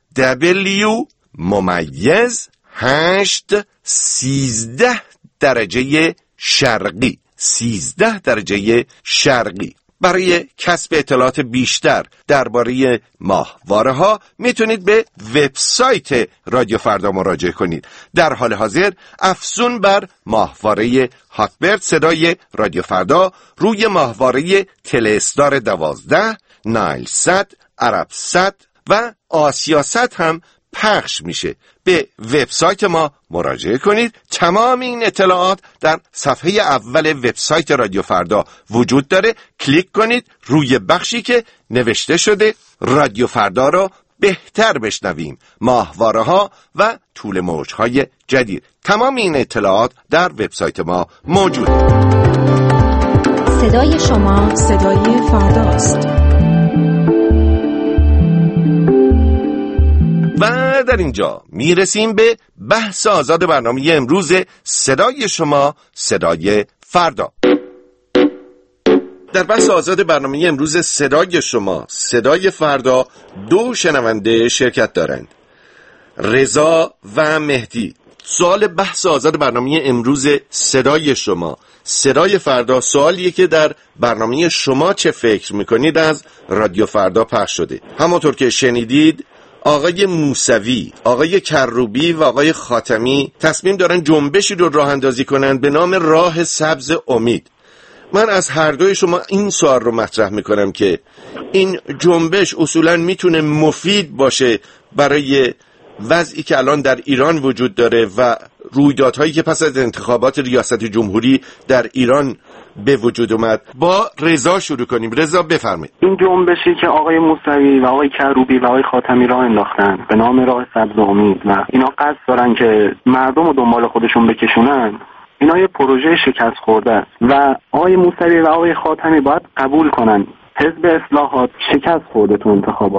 Speaker 3: W-8-13 درجه شرقی 13 درجه شرقی. برای کسب اطلاعات بیشتر درباره ماهواره ها میتونید به وبسایت رادیو فردا مراجعه کنید. در حال حاضر افزون بر ماهواره هاتبرد صدای رادیو فردا روی ماهواره تلستار 12، نایل سات، عرب سات و آسیا سات هم پخش میشه. به وبسایت ما مراجعه کنید. تمام این اطلاعات در صفحه اول وبسایت رادیو فردا وجود داره. کلیک کنید روی بخشی که نوشته شده رادیو فردا رو بهتر بشنویم، ماهواره ها و طول موج های جدید. تمام این اطلاعات در وبسایت ما موجوده.
Speaker 8: صدای شما صدای فرداست.
Speaker 3: و در اینجا میرسیم به بحث آزاد برنامه امروز صدای شما صدای فردا. در بحث آزاد برنامه امروز صدای شما صدای فردا 2 شنونده شرکت دارند، رضا و مهدی. سوال بحث آزاد برنامه امروز صدای شما صدای فردا سوالیه که در برنامه شما چه فکر میکنید از رادیو فردا پخش شده. همونطور که شنیدید آقای موسوی، آقای کروبی و آقای خاتمی تصمیم دارن جنبشی رو راه اندازی کنن به نام راه سبز امید. من از هر دوی شما این سوال رو مطرح میکنم که این جنبش اصولاً میتونه مفید باشه برای وضعی که الان در ایران وجود داره و رویدادهایی که پس از انتخابات ریاست جمهوری در ایران به وجود اومد. با رضا شروع کنیم. رضا بفرمایید.
Speaker 23: این جنبشی که آقای موسوی و آقای کروبی و آقای خاتمی راه انداختن به نام راه سبز امید و اینا قصد دارن که مردم رو دنبال خودشون بکشونن، اینا یه پروژه شکست خورده است و آقای موسوی و آقای خاتمی باید قبول کنن حزب اصلاحات شکست خورده تو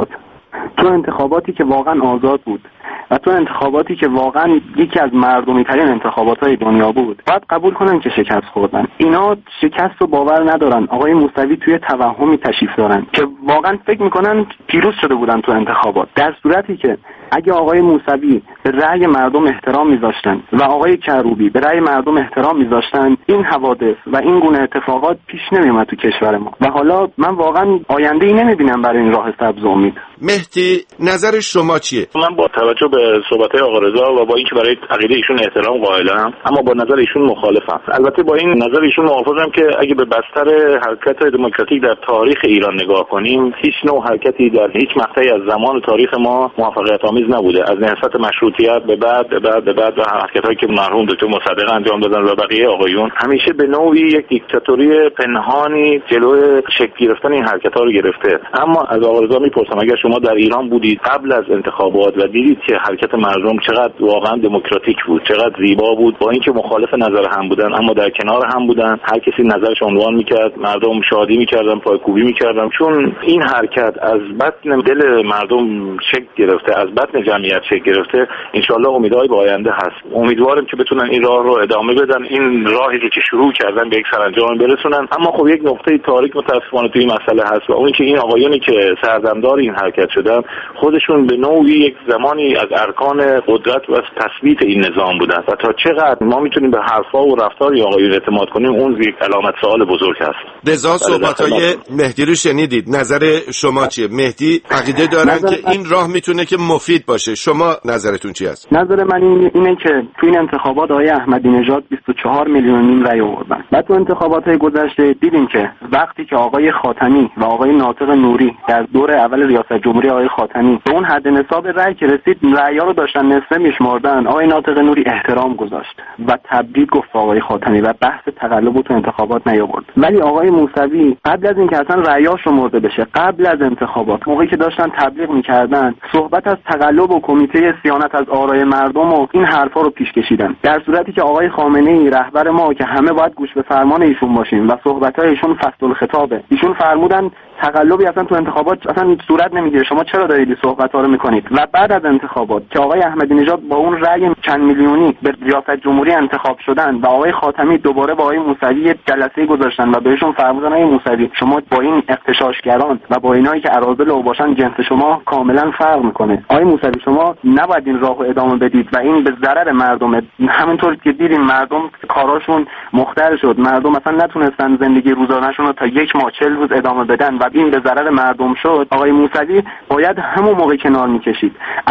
Speaker 23: انتخاباتی که واقعا آزاد بود و تو انتخاباتی که واقعا یکی از مردمی ترین انتخابات‌های دنیا بود، باید قبول کنن که شکست خوردن. اینا شکست رو باور ندارن. آقای موسوی توی توهمی تشریف دارن که واقعا فکر میکنن پیروز شده بودن تو انتخابات، در صورتی که اگه آقای موسوی به رأی مردم احترام میذاشتن و آقای کروبی به رأی مردم احترام میذاشتن، این حوادث و این گونه اتفاقات پیش نمیومد تو کشور ما. و حالا من واقعا آینده‌ای نمیبینم برای این راه سبز امید.
Speaker 3: مهدی، نظر شما چیه؟
Speaker 23: من با توجه به صحبت‌های آقا رضا و با اینکه برای عقیده ایشون احترام قائلم، اما با نظر ایشون مخالفم. البته با این نظر ایشون موافقم که اگه به بستر حرکت دموکراتیک در تاریخ ایران نگاه کنیم، هیچ نوع حرکتی در هیچ مقطعی از زمان تاریخ ما موفقیت آمیز نبوده. از نهضت مشروطیت به بعد و حرکت‌هایی که مرحوم دکتر مصدق انجام دادن و بقیه آقایون، همیشه به نوعی یک دیکتاتوری پنهانی جلوی شکل گرفتن این حرکت‌ها رو گرفته. اما از آقا رضا میپرسم اگر شما در ایران بودید قبل از انتخابات و دیدید که حرکت مردم چقدر واقعا دموکراتیک بود، چقدر زیبا بود، با اینکه مخالف نظر هم بودن اما در کنار هم بودن، هر کسی نظرش عنوان میکرد، مردم شادی میکردن، پایکوبی میکردن، چون این حرکت از بطن دل مردم شکل گرفته، از بطن جمعیت شکل گرفته، انشالله امیدهای به آینده هست. امیدوارم که بتونن این راه رو ادامه بدن، این راهی رو که شروع کردن به یک سرانجام برسونن. اما خب یک نقطه تاریک متاسفانه توی این مسئله هست و اون که این آقایانی که سردمدار این حرکت شدن خودشون به نوعی یک زمانی از ارکان قدرت و تثبیت این نظام بودن و تا چقدر ما میتونیم به حرفا و رفتار آقایون اعتماد کنیم، اون یک علامت سوال بزرگ هست.
Speaker 3: رضا، صحبت‌های مهدی رو شنیدید، نظر شما چیه؟ مهدی عقیده دارن که این راه میتونه که مفید باشه، شما نظرتون چی است؟
Speaker 23: نظر من اینه که تو این انتخابات آقای احمدی نژاد 24 میلیون رأی آوردن. بعد تو انتخابات‌های گذشته دیدیم که وقتی که آقای خاتمی و آقای ناطق نوری در دور اول ریاست جمهوری آقای خاتمی به اون حد نصاب رأی که رسید، رأی‌ها رو داشتن نصفه میشمردن، آقای ناطق نوری احترام گذاشت و تبریک گفت آقای خاتمی و بحث تقلب تو انتخابات نیاورد. ولی آقای موسوی قبل از اینکه اصلا رأی‌ها شمرده بشه، قبل از انتخابات، موقعی که داشتن تبلیغ می‌کردن، صحبت از تقلب و کمیته صیانت از آرای مردم و این حرفا رو پیش کشیدن، در صورتی که آقای خامنه‌ای رهبر ما که همه باید گوش به فرمان ایشون باشیم و صحبت‌های ایشون فصل الخطابه، ایشون فرمودن تقلبی اصلا تو انتخابات اصلا صورت نمیگیره، شما چرا دارید صحبت‌ها رو می‌کنید؟ و بعد از انتخابات که آقای احمدی نژاد با اون رأی چند میلیونی به ریاست جمهوری انتخاب شدن و آقای خاتمی دوباره با آقای موسوی جلسه گذاشتن و بهشون فرمودن آقای موسوی شما با این اغتشاشگران و با اینایی که اراذل و باشن جنس شما کاملا فرق میکنه. آقای موسوی شما نباید این راهو ادامه بدید و این به ضرر مردمه. همونطور که دیدیم مردم کاراشون مختل شد، مردم اصلا نتونستن زندگی روزانه‌شون رو تا 1 ماه 40 روز ادامه بدن و این به ضرر مردم شد. آقای موسوی باید همون موقع کنار میکشید. الان آقای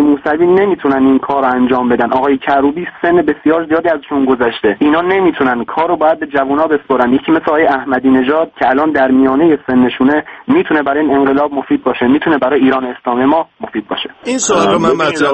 Speaker 2: موسوی نمیتونن این کار رو انجام بدن. آقای کروبی سن بسیار زیادی ازشون گذشته، اینا نمیتونن کارو باید به جوونا بسپرن. یکی مثل آقای احمدی نژاد که الان در میانه سنشونه میتونه برای این انقلاب مفید باشه، میتونه برای ایران اسلامی ما مفید باشه.
Speaker 3: این سوال رو من مطرح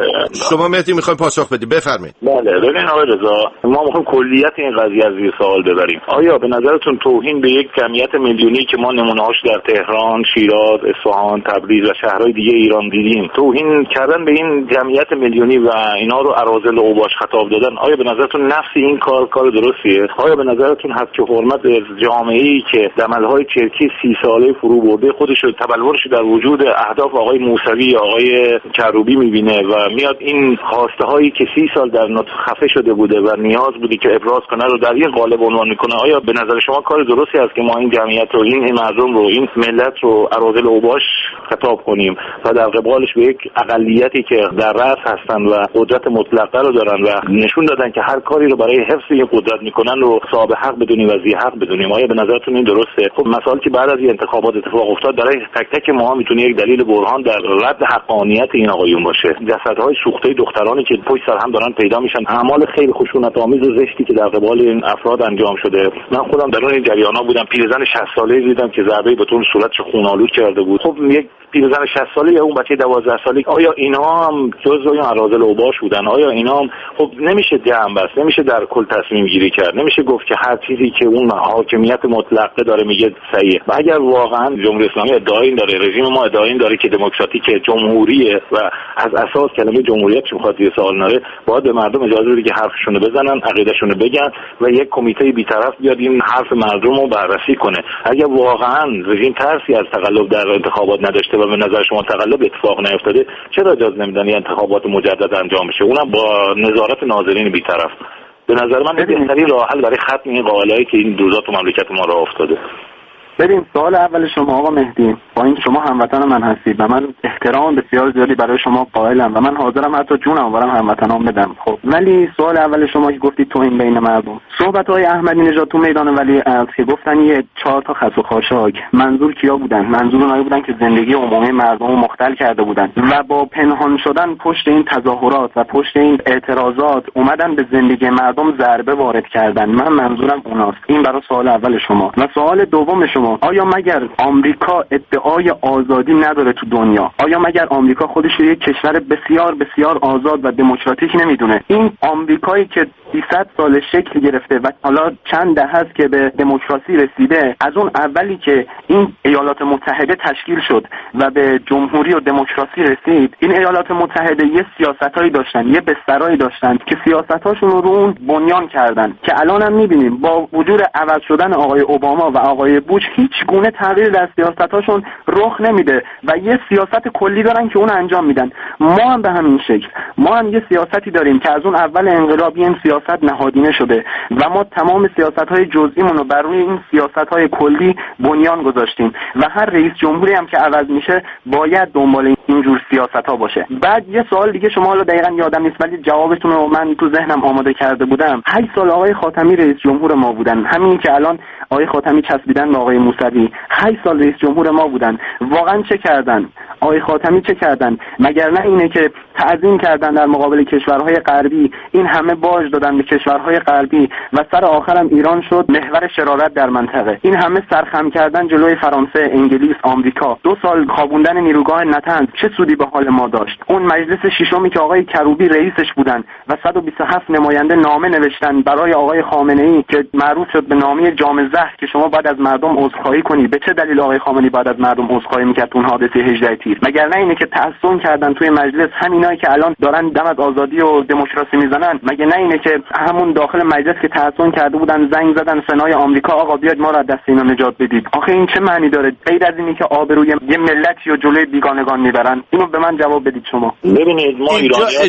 Speaker 3: شما مهدی میخوایم پاسخ بدید، بفرمایید.
Speaker 23: بله ببین آقای رضا، ما میخوایم کلیت این قضیه از زیر سوال ببریم. آیا به نظرتون توهین به یک جمعیت میلیونی که ما نمونه‌هاش در تهران، شیراز، اصفهان، تبریز و شهرهای دیگه ایران دیدیم، توهین کردن به این جمعیت میلیونی و اینا رو اراذل و اوباش خطاب دادن، آیا به نظرتون نفس این کار درستیه؟ آیا به نظرتون حق حرمت جامعه‌ای که عمل‌های چرکی 30 ساله فرو برده خودش رو تبلورش در وجود اهداف آقای موسوی یا آقای کروبی می‌بینه و میاد این خواسته‌هایی که 30 سال در نطق خفه شده بوده و نیاز بودی که ابراز کنه رو در این قالب عنوان میکنه، آیا به نظر شما کار درستی است که ما این جمعیت رو، این مردم رو، این ملت رو اراذل اوباش خطاب کنیم و در قبالش به یک اقلیتی که در رأس هستن و قدرت مطلقه رو دارن و نشون دادن که هر کاری رو برای حفظ این قدرت میکنن رو صاحب حق بدونیم و ذی حق بدونیم؟ آیا به نظرتون این درسته؟ خب مسائلی که بعد از این انتخابات اتفاق افتاد برای تک تک ما میتونه یک دلیل برهان در رد حقانیت این آقایون باشه. جسدهای سوخته دخترانی که پشت سر هم دارن پیدا میشن، اعمال خیلی خشونت‌آمیز و زشتی که در قبال این افراد انجام شده. من خودم در اون جریانا بودم، پیرزن 60 ساله‌ای دیدم که ضربه به طور صورتش خون‌آلود کرده بود. خب یک پیرزن 60 ساله یا اون بچه 12 ساله، آیا اینا هم جزء اون اراذل اوباش بودن؟ آیا اینا هم خب نمیشه جمع بست، نمیشه در کل تصمیم گیری کرد، نمیشه گفت که هر چیزی که اون حاکمیت مطلقه داره میگه صحیحه. و اگر واقعا جمهوری اسلامی ادعایی داره، رژیم ما ادعایی داره که دموکراتیک جمهوریه و از اساس کلمه جمهوریت میخواد زیر سوال نره، باید به مردم اجازه بده که حرفشون رو بزنن، عقیدهشون رو بگن و یک کمیته بی‌طرف بیاد این حرف مردم رو بررسی کنه. اگر واقعا رژیم ترسی از تقلب در انتخابات نداشته و به نظر شما تقلب اتفاق نیفتاده، چرا اجازه نمیدن این انتخابات مجدد انجام بشه، اونم با نظارت ناظرین بی‌طرف؟ به نظر من بهترین راه حل برای ختم این قائلایی که این روزا تو مملکت ما راه افتاده.
Speaker 2: ببین سوال اول شما آقا مهدی، با این شما هموطن من هستید و من احترام بسیار زیادی برای شما قائلم و من حاضرم حتی جونم برام هموطنام بدم. خب ولی سوال اول شما که گفتید توهین بین مردم، صحبت‌های احمدی نژاد تو میدان ولیعصر که گفتن یه 4 تا خس و خاشاک، منظور کیا بودن؟ منظور اونایی بودن که زندگی عمومی مردم رو مختل کرده بودن و با پنهان شدن پشت این تظاهرات و پشت این اعتراضات اومدن به زندگی مردم ضربه وارد کردن. من منظورم اوناست. این برای سوال اول شما. و سوال دوم شما، آیا مگر آمریکا ادعای آزادی نداره تو دنیا؟ آیا مگر آمریکا خودش رو یک کشور بسیار بسیار آزاد و دموکراتیک نمیدونه؟ این آمریکایی که 200 سال شکل گرفته و حالا چند دهه است که به دموکراسی رسیده، از اون اولی که این ایالات متحده تشکیل شد و به جمهوری و دموکراسی رسید، این ایالات متحده یه سیاستایی داشتن، یه بسترایی داشتن که سیاستاشون رو اون بنیان کردن که الان هم می‌بینیم با وجود عوض شدن آقای اوباما و آقای بوش هیچ گونه تغییر در سیاستاشون رخ نمیده و یه سیاست کلی دارن که اون انجام میدن. ما هم به همین شکل، ما هم یه سیاستی داریم که از اون اول انقلاب این سیاست نهادینه شده و ما تمام سیاست‌های جزئیمون رو بر روی این سیاست‌های کلی بنیان گذاشتیم و هر رئیس جمهوری هم که عوض میشه باید دنبال اینجور سیاست‌ها باشه. بعد یه سوال دیگه شما حالا دقیقاً یادم نیست ولی جوابتون رو من تو ذهنم آماده کرده بودم. 8 سال آقای خاتمی رئیس جمهور ما بودن، همین که الان آقای خاتمی چسبیدن به آقای موسوی، 8 سال رئیس جمهور ما بودن. واقعا چه کردن؟ آقای خاتمی چه کردن؟ مگر نه اینه که تعظیم کردن در مقابل کشورهای غربی، این همه باج دادن به کشورهای غربی و سر آخرم ایران شد محور شرارت در منطقه. این همه سرخم کردن جلوی فرانسه، انگلیس، آمریکا. 2 سال خوابوندن نیروگاه نتنز چه سودی به حال ما داشت؟ اون مجلس ششمی که آقای کروبی رئیسش بودن و 127 نماینده نامه نوشتن برای آقای خامنه‌ای که معروف شد به نامه جام زهر که شما باید از مردم عذرخواهی کنی. به چه دلیل آقای خامنه‌ای باید از مردم عذرخواهی می‌کرد اون حادثه 18 تیر؟ مگر نه اینه که تحسن کردن توی مجلس همینایی که الان دارن دم از آزادی و دموکراسی میزنن؟ مگر نه اینه که همون داخل مجلس که تحسن کرده بودن زنگ زدن سنای آمریکا آقا بیاید ما رو از دست اینا نجات بدید؟ آخه این چه معنی داره غیر از اینی که آبروی یه ملتی رو جلوی بیگانگان میبرن؟ اینو به من جواب بدید شما.
Speaker 23: ببینید ما ایرانی‌ها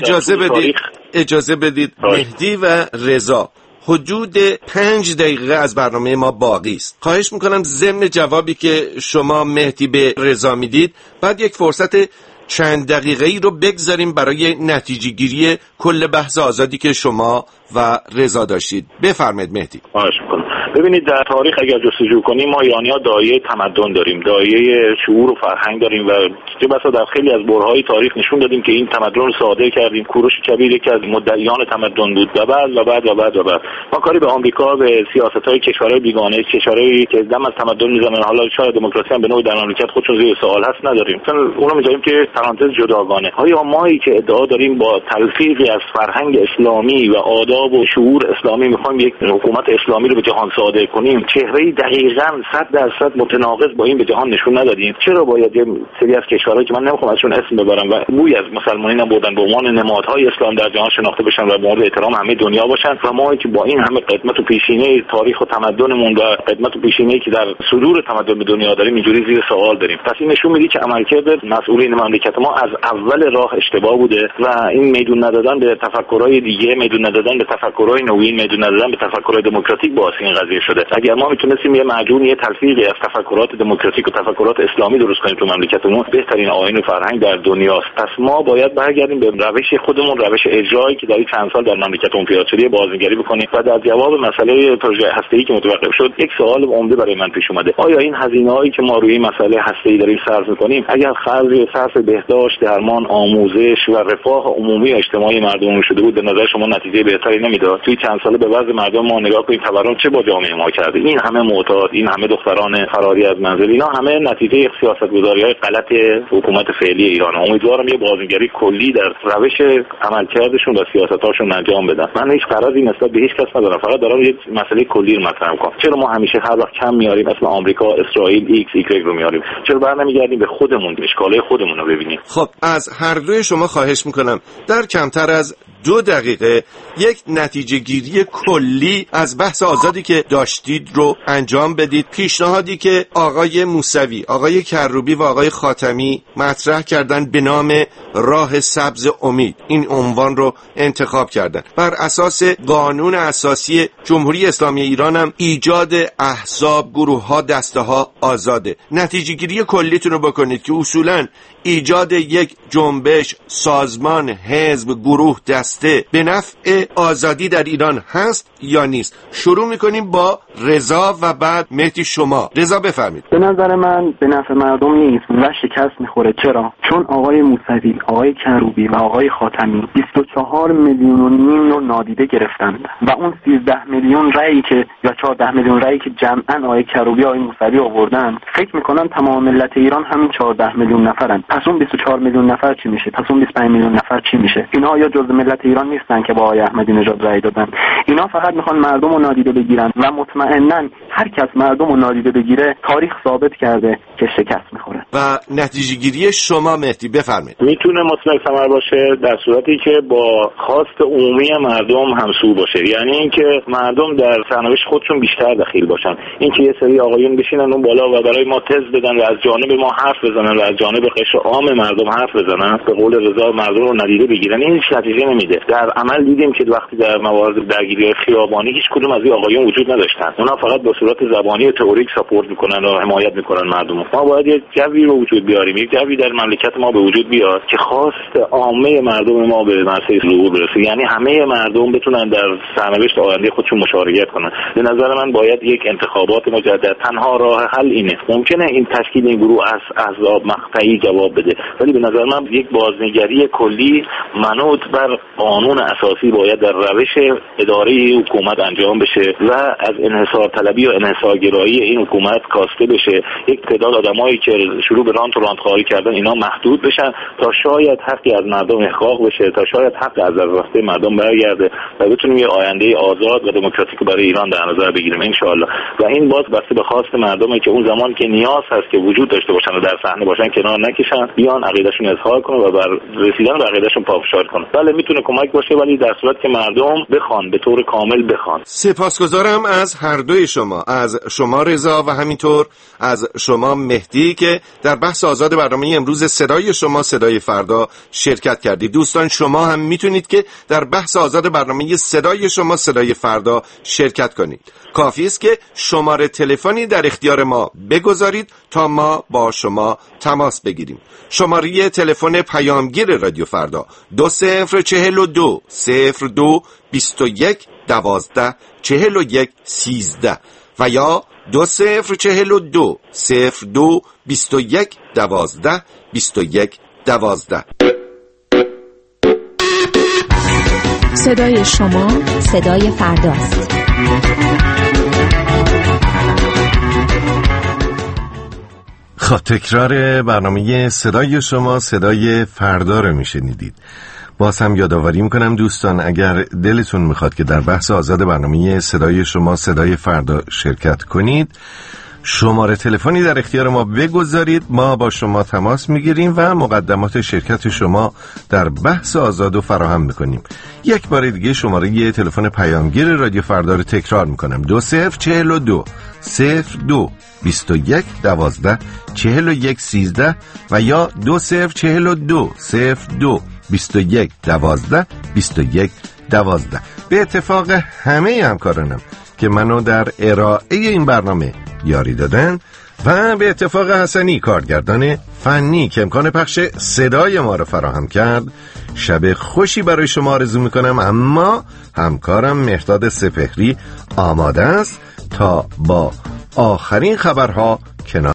Speaker 3: اجازه بدید مهدی و رضا، حدود 5 دقیقه از برنامه ما باقی است. خواهش میکنم ضمن جوابی که شما مهدی به رضا میدید بعد یک فرصت چند دقیقه‌ای رو بگذاریم برای نتیجه گیری کل بحث آزادی که شما و رضا داشتید. بفرمایید مهدی.
Speaker 23: خواهش میکنم. ببینید در تاریخ اگر جستجو کنیم ما ایرانی‌ها دایه تمدن داریم، دایه شعور و فرهنگ داریم و چه بسا در خیلی از برهه‌های تاریخ نشون دادیم که این تمدن رو صادر کردیم. کوروش کبیر یکی از مدعیان تمدن بود و بعد ما کاری به آمریکا، به سیاست‌های کشورهای بیگانه، کشورهایی که دم از تمدن میزنن، حالا شاید دموکراسی هم به نوعی در مملکت خودشون زیر سوال هست نداریم، مثلا اونو می‌ذاریم که پرانتز جداگانه. آیا مایی که ادعا داریم با تلفیقی از فرهنگ اسلامی و آداب و شعور اسلامی می‌خوایم یک حکومت اسلامی رو به جهان صادر کنیم، چهره‌ای دقیقاً 100% متناقض با این به جهان نشون ندادیم؟ چرا باید یه سری از کشورهایی که من نمی‌خوام ازشون اسم ببرم و بوی از مسلمانین هم بردن به عنوان نمادهای اسلام در جهان شناخته بشن و مورد احترام همه دنیا باشن و ما که با این همه قدمت و پیشینه تاریخ و تمدنمون و قدمت و پیشینه‌ای که در صدور تمدن به دنیا داریم اینجوری زیر سوال داریم؟ پس این نشون میده که عملکرد مسئولین مملکت ما از اول راه اشتباه بوده و این میدون ندادن به تفکرهای دیگه، میدون ندادن به تفکرهای نوین، میدون ندادن به تفکرهای دموکراتیک باعث این قضیه شده. اگر ما میتونستیم یه معجون، یه تلفیقی از تفکرات دموکراتیک و تفکرات اسلامی درست کنیم تو مملکتمون، بهترین آیین و فرهنگ در دنیاست. پس ما باید برگردیم به روش خودمون، روش اجرایی که در این چند سال در مملکتمون پیاده شده بازنگری بکنیم و در جواب مسئله پروژه هسته‌ای که متوقف شد یک سوال عمده برای من پیش اومده: آیا این هزینه‌هایی که ما روی این مسئله هسته‌ای داریم صرف می‌کنیم اگر خرج صرف بهداشت، درمان، آموزش و رفاه عمومی و اجتماعی مردم شده بود به نظر شما نتیجه بهتری نمیداد؟ توی چند ساله به وضع مردم ما نگاه کنید، تورم چه با جامعه ما کرده؟ این همه معتاد، این همه دختران فراری از منزل، اینا همه نتیجه سیاست‌گذاری‌های غلط حکومت فعلی ایران. امیدوارم یه بازنگری کلی در روش عملکردشون و سیاستاشون انجام بدن. من هیچ قراری نسبت به هیچ کس ندارم، فقط دارم یه مسئله کلی رو مطرح می‌کنم. چرا ما همیشه هر وقت کم میاریم اسم آمریکا، اسرائیل، ایکس ایگرگ رو میاریم؟ چرا برنمیگردیم به خودمون، اشکالای خودمون رو ببینیم؟
Speaker 3: خب از هر دوی شما خواهش میکنم در کمتر از 2 دقیقه یک نتیجه گیری کلی از بحث آزادی که داشتید رو انجام بدید. پیشنهادی که آقای موسوی، آقای کروبی و آقای خاتمی مطرح کردن به نام راه سبز امید، این عنوان رو انتخاب کردن. بر اساس قانون اساسی جمهوری اسلامی ایران هم ایجاد احزاب، گروه‌ها، دسته‌ها آزاده. نتیجه گیری کلیتون رو بکنید که اصولاً ایجاد یک جنبش، سازمان، حزب، گروه، دسته به نفع آزادی در ایران هست یا نیست؟ شروع میکنیم با رضا و بعد مهدی شما. رضا بفرمید.
Speaker 2: به نظر من به نفع مردم نیست و شکست میخوره. چرا؟ چون آقای موسوی، آقای کروبی و آقای خاتمی 24 میلیون و نیم رو نادیده گرفتند و اون 13 میلیون رأیی که یا 14 میلیون رأیی که جمعاً آقای کروبی، آقای موسوی آوردن، فکر میکنن تمام ملت ایران همین 14 میلیون نفرن. پس اون 24 میلیون نفر چی میشه؟ پس اون 25 میلیون نفر چی میشه؟ اینا یا جزء ملت ایران نیستن که با آقای احمدی نژاد رأی دادن؟ اینا فقط میخوان مردم رو نادیده بگیرن و مطمئناً هر کس مردم رو نادیده بگیره تاریخ ثابت کرده که شکست میخوره.
Speaker 3: و نتیجه گیری شما مهدی بفرمایید.
Speaker 23: میتونه مثمر ثمر باشه در صورتی که با خواست عمومی مردم همسو باشه، یعنی اینکه مردم در سرنوشت خودشون بیشتر دخیل باشن. اینکه یه سری آقایون بشینن اون بالا و برای ما تز بدن و از جانب ما حرف بزنن و از جانب قشر عام مردم حرف بزنن، به قول رضا مردم رو ندیده بگیرن، این هیچ نتیجه نمیده. در عمل دیدیم که وقتی در موارد درگیری خیابانی هیچ کدوم از این آقایون وجود نداشتن. اونا فقط به صورت زبانی تئوریک ساپورت میکنن و حمایت میکنن مردم. ما باید یک جوی رو وجود بیاریم، یک جوی در مملکت ما به وجود بیاد که خواست عامه مردم ما به مرحله ظهور برسه، یعنی همه مردم بتونن در سرنوشت آینده خودشون مشارکت کنن. به نظر من باید یک انتخابات مجدد، تنها راه حل اینه. ممکنه این تشکیل این گروه از احزاب مقطعی جواب بده، ولی به نظر من یک بازنگری کلی منوط بر قانون اساسی باید در روش اداره حکومت انجام بشه و از انحصار طلبی و انحصارگرایی این حکومت کاسته بشه. یک تعداد آدمایی که شروع به رانت و رانتخواری کردن اینا محدود بشن تا شاید حقی از مردم احقاق بشه، تا شاید حق از راسته مردم برگرده و بتونیم یه آینده آزاد و دموکراتیک برای ایران در نظر بگیریم ان شاءالله. و این باز بسته به خواست مردمه که اون زمان که نیاز هست که وجود داشته باشن و در صحنه باشن کنار نکشن، بیان عقیدهشون اظهار کنن و بر رسیدن به عقیدهشون پافشاری کنن. بله میتونه کمک باشه، ولی در صورت که مردم بخوان، به طور کامل بخوان.
Speaker 3: سپاسگزارم از هر دوی شما، از شما رضا و همینطور از شما مهدی که در بحث آزاد برنامه امروز صدای شما صدای فردا شرکت کردید. دوستان شما هم میتونید که در بحث آزاد برنامه صدای شما صدای فردا شرکت کنید. کافی است که شماره تلفنی در اختیار ما بگذارید تا ما با شما تماس بگیریم. شماره تلفن پیامگیر رادیو فردا 2042 02 21 12 41 13. و یا 2042 02 21 12 21 12.
Speaker 8: صدای شما صدای فرداست.
Speaker 3: تکرار برنامه صدای شما صدای فردا رو میشنیدید. باز هم یادآوری میکنم دوستان، اگر دلتون میخواد که در بحث آزاد برنامه صدای شما صدای فردا شرکت کنید، شماره تلفنی در اختیار ما بگذارید، ما با شما تماس میگیریم و مقدمات شرکت شما در بحث آزاد رو فراهم میکنیم. یک بار دیگه شماره تلفن پیامگیر رادیو فردا رو تکرار میکنم: 2042 02 21 12 41 13 و یا 2042 02 21 12 21 12. به اتفاق همه همکارانم که منو در ارائه این برنامه یاری دادن و به اتفاق حسنی کارگردان فنی که امکان پخش صدای ما رو فراهم کرد، شب خوشی برای شما آرزو میکنم. اما همکارم مهرداد سپهری آماده است تا با آخرین خبرها کنار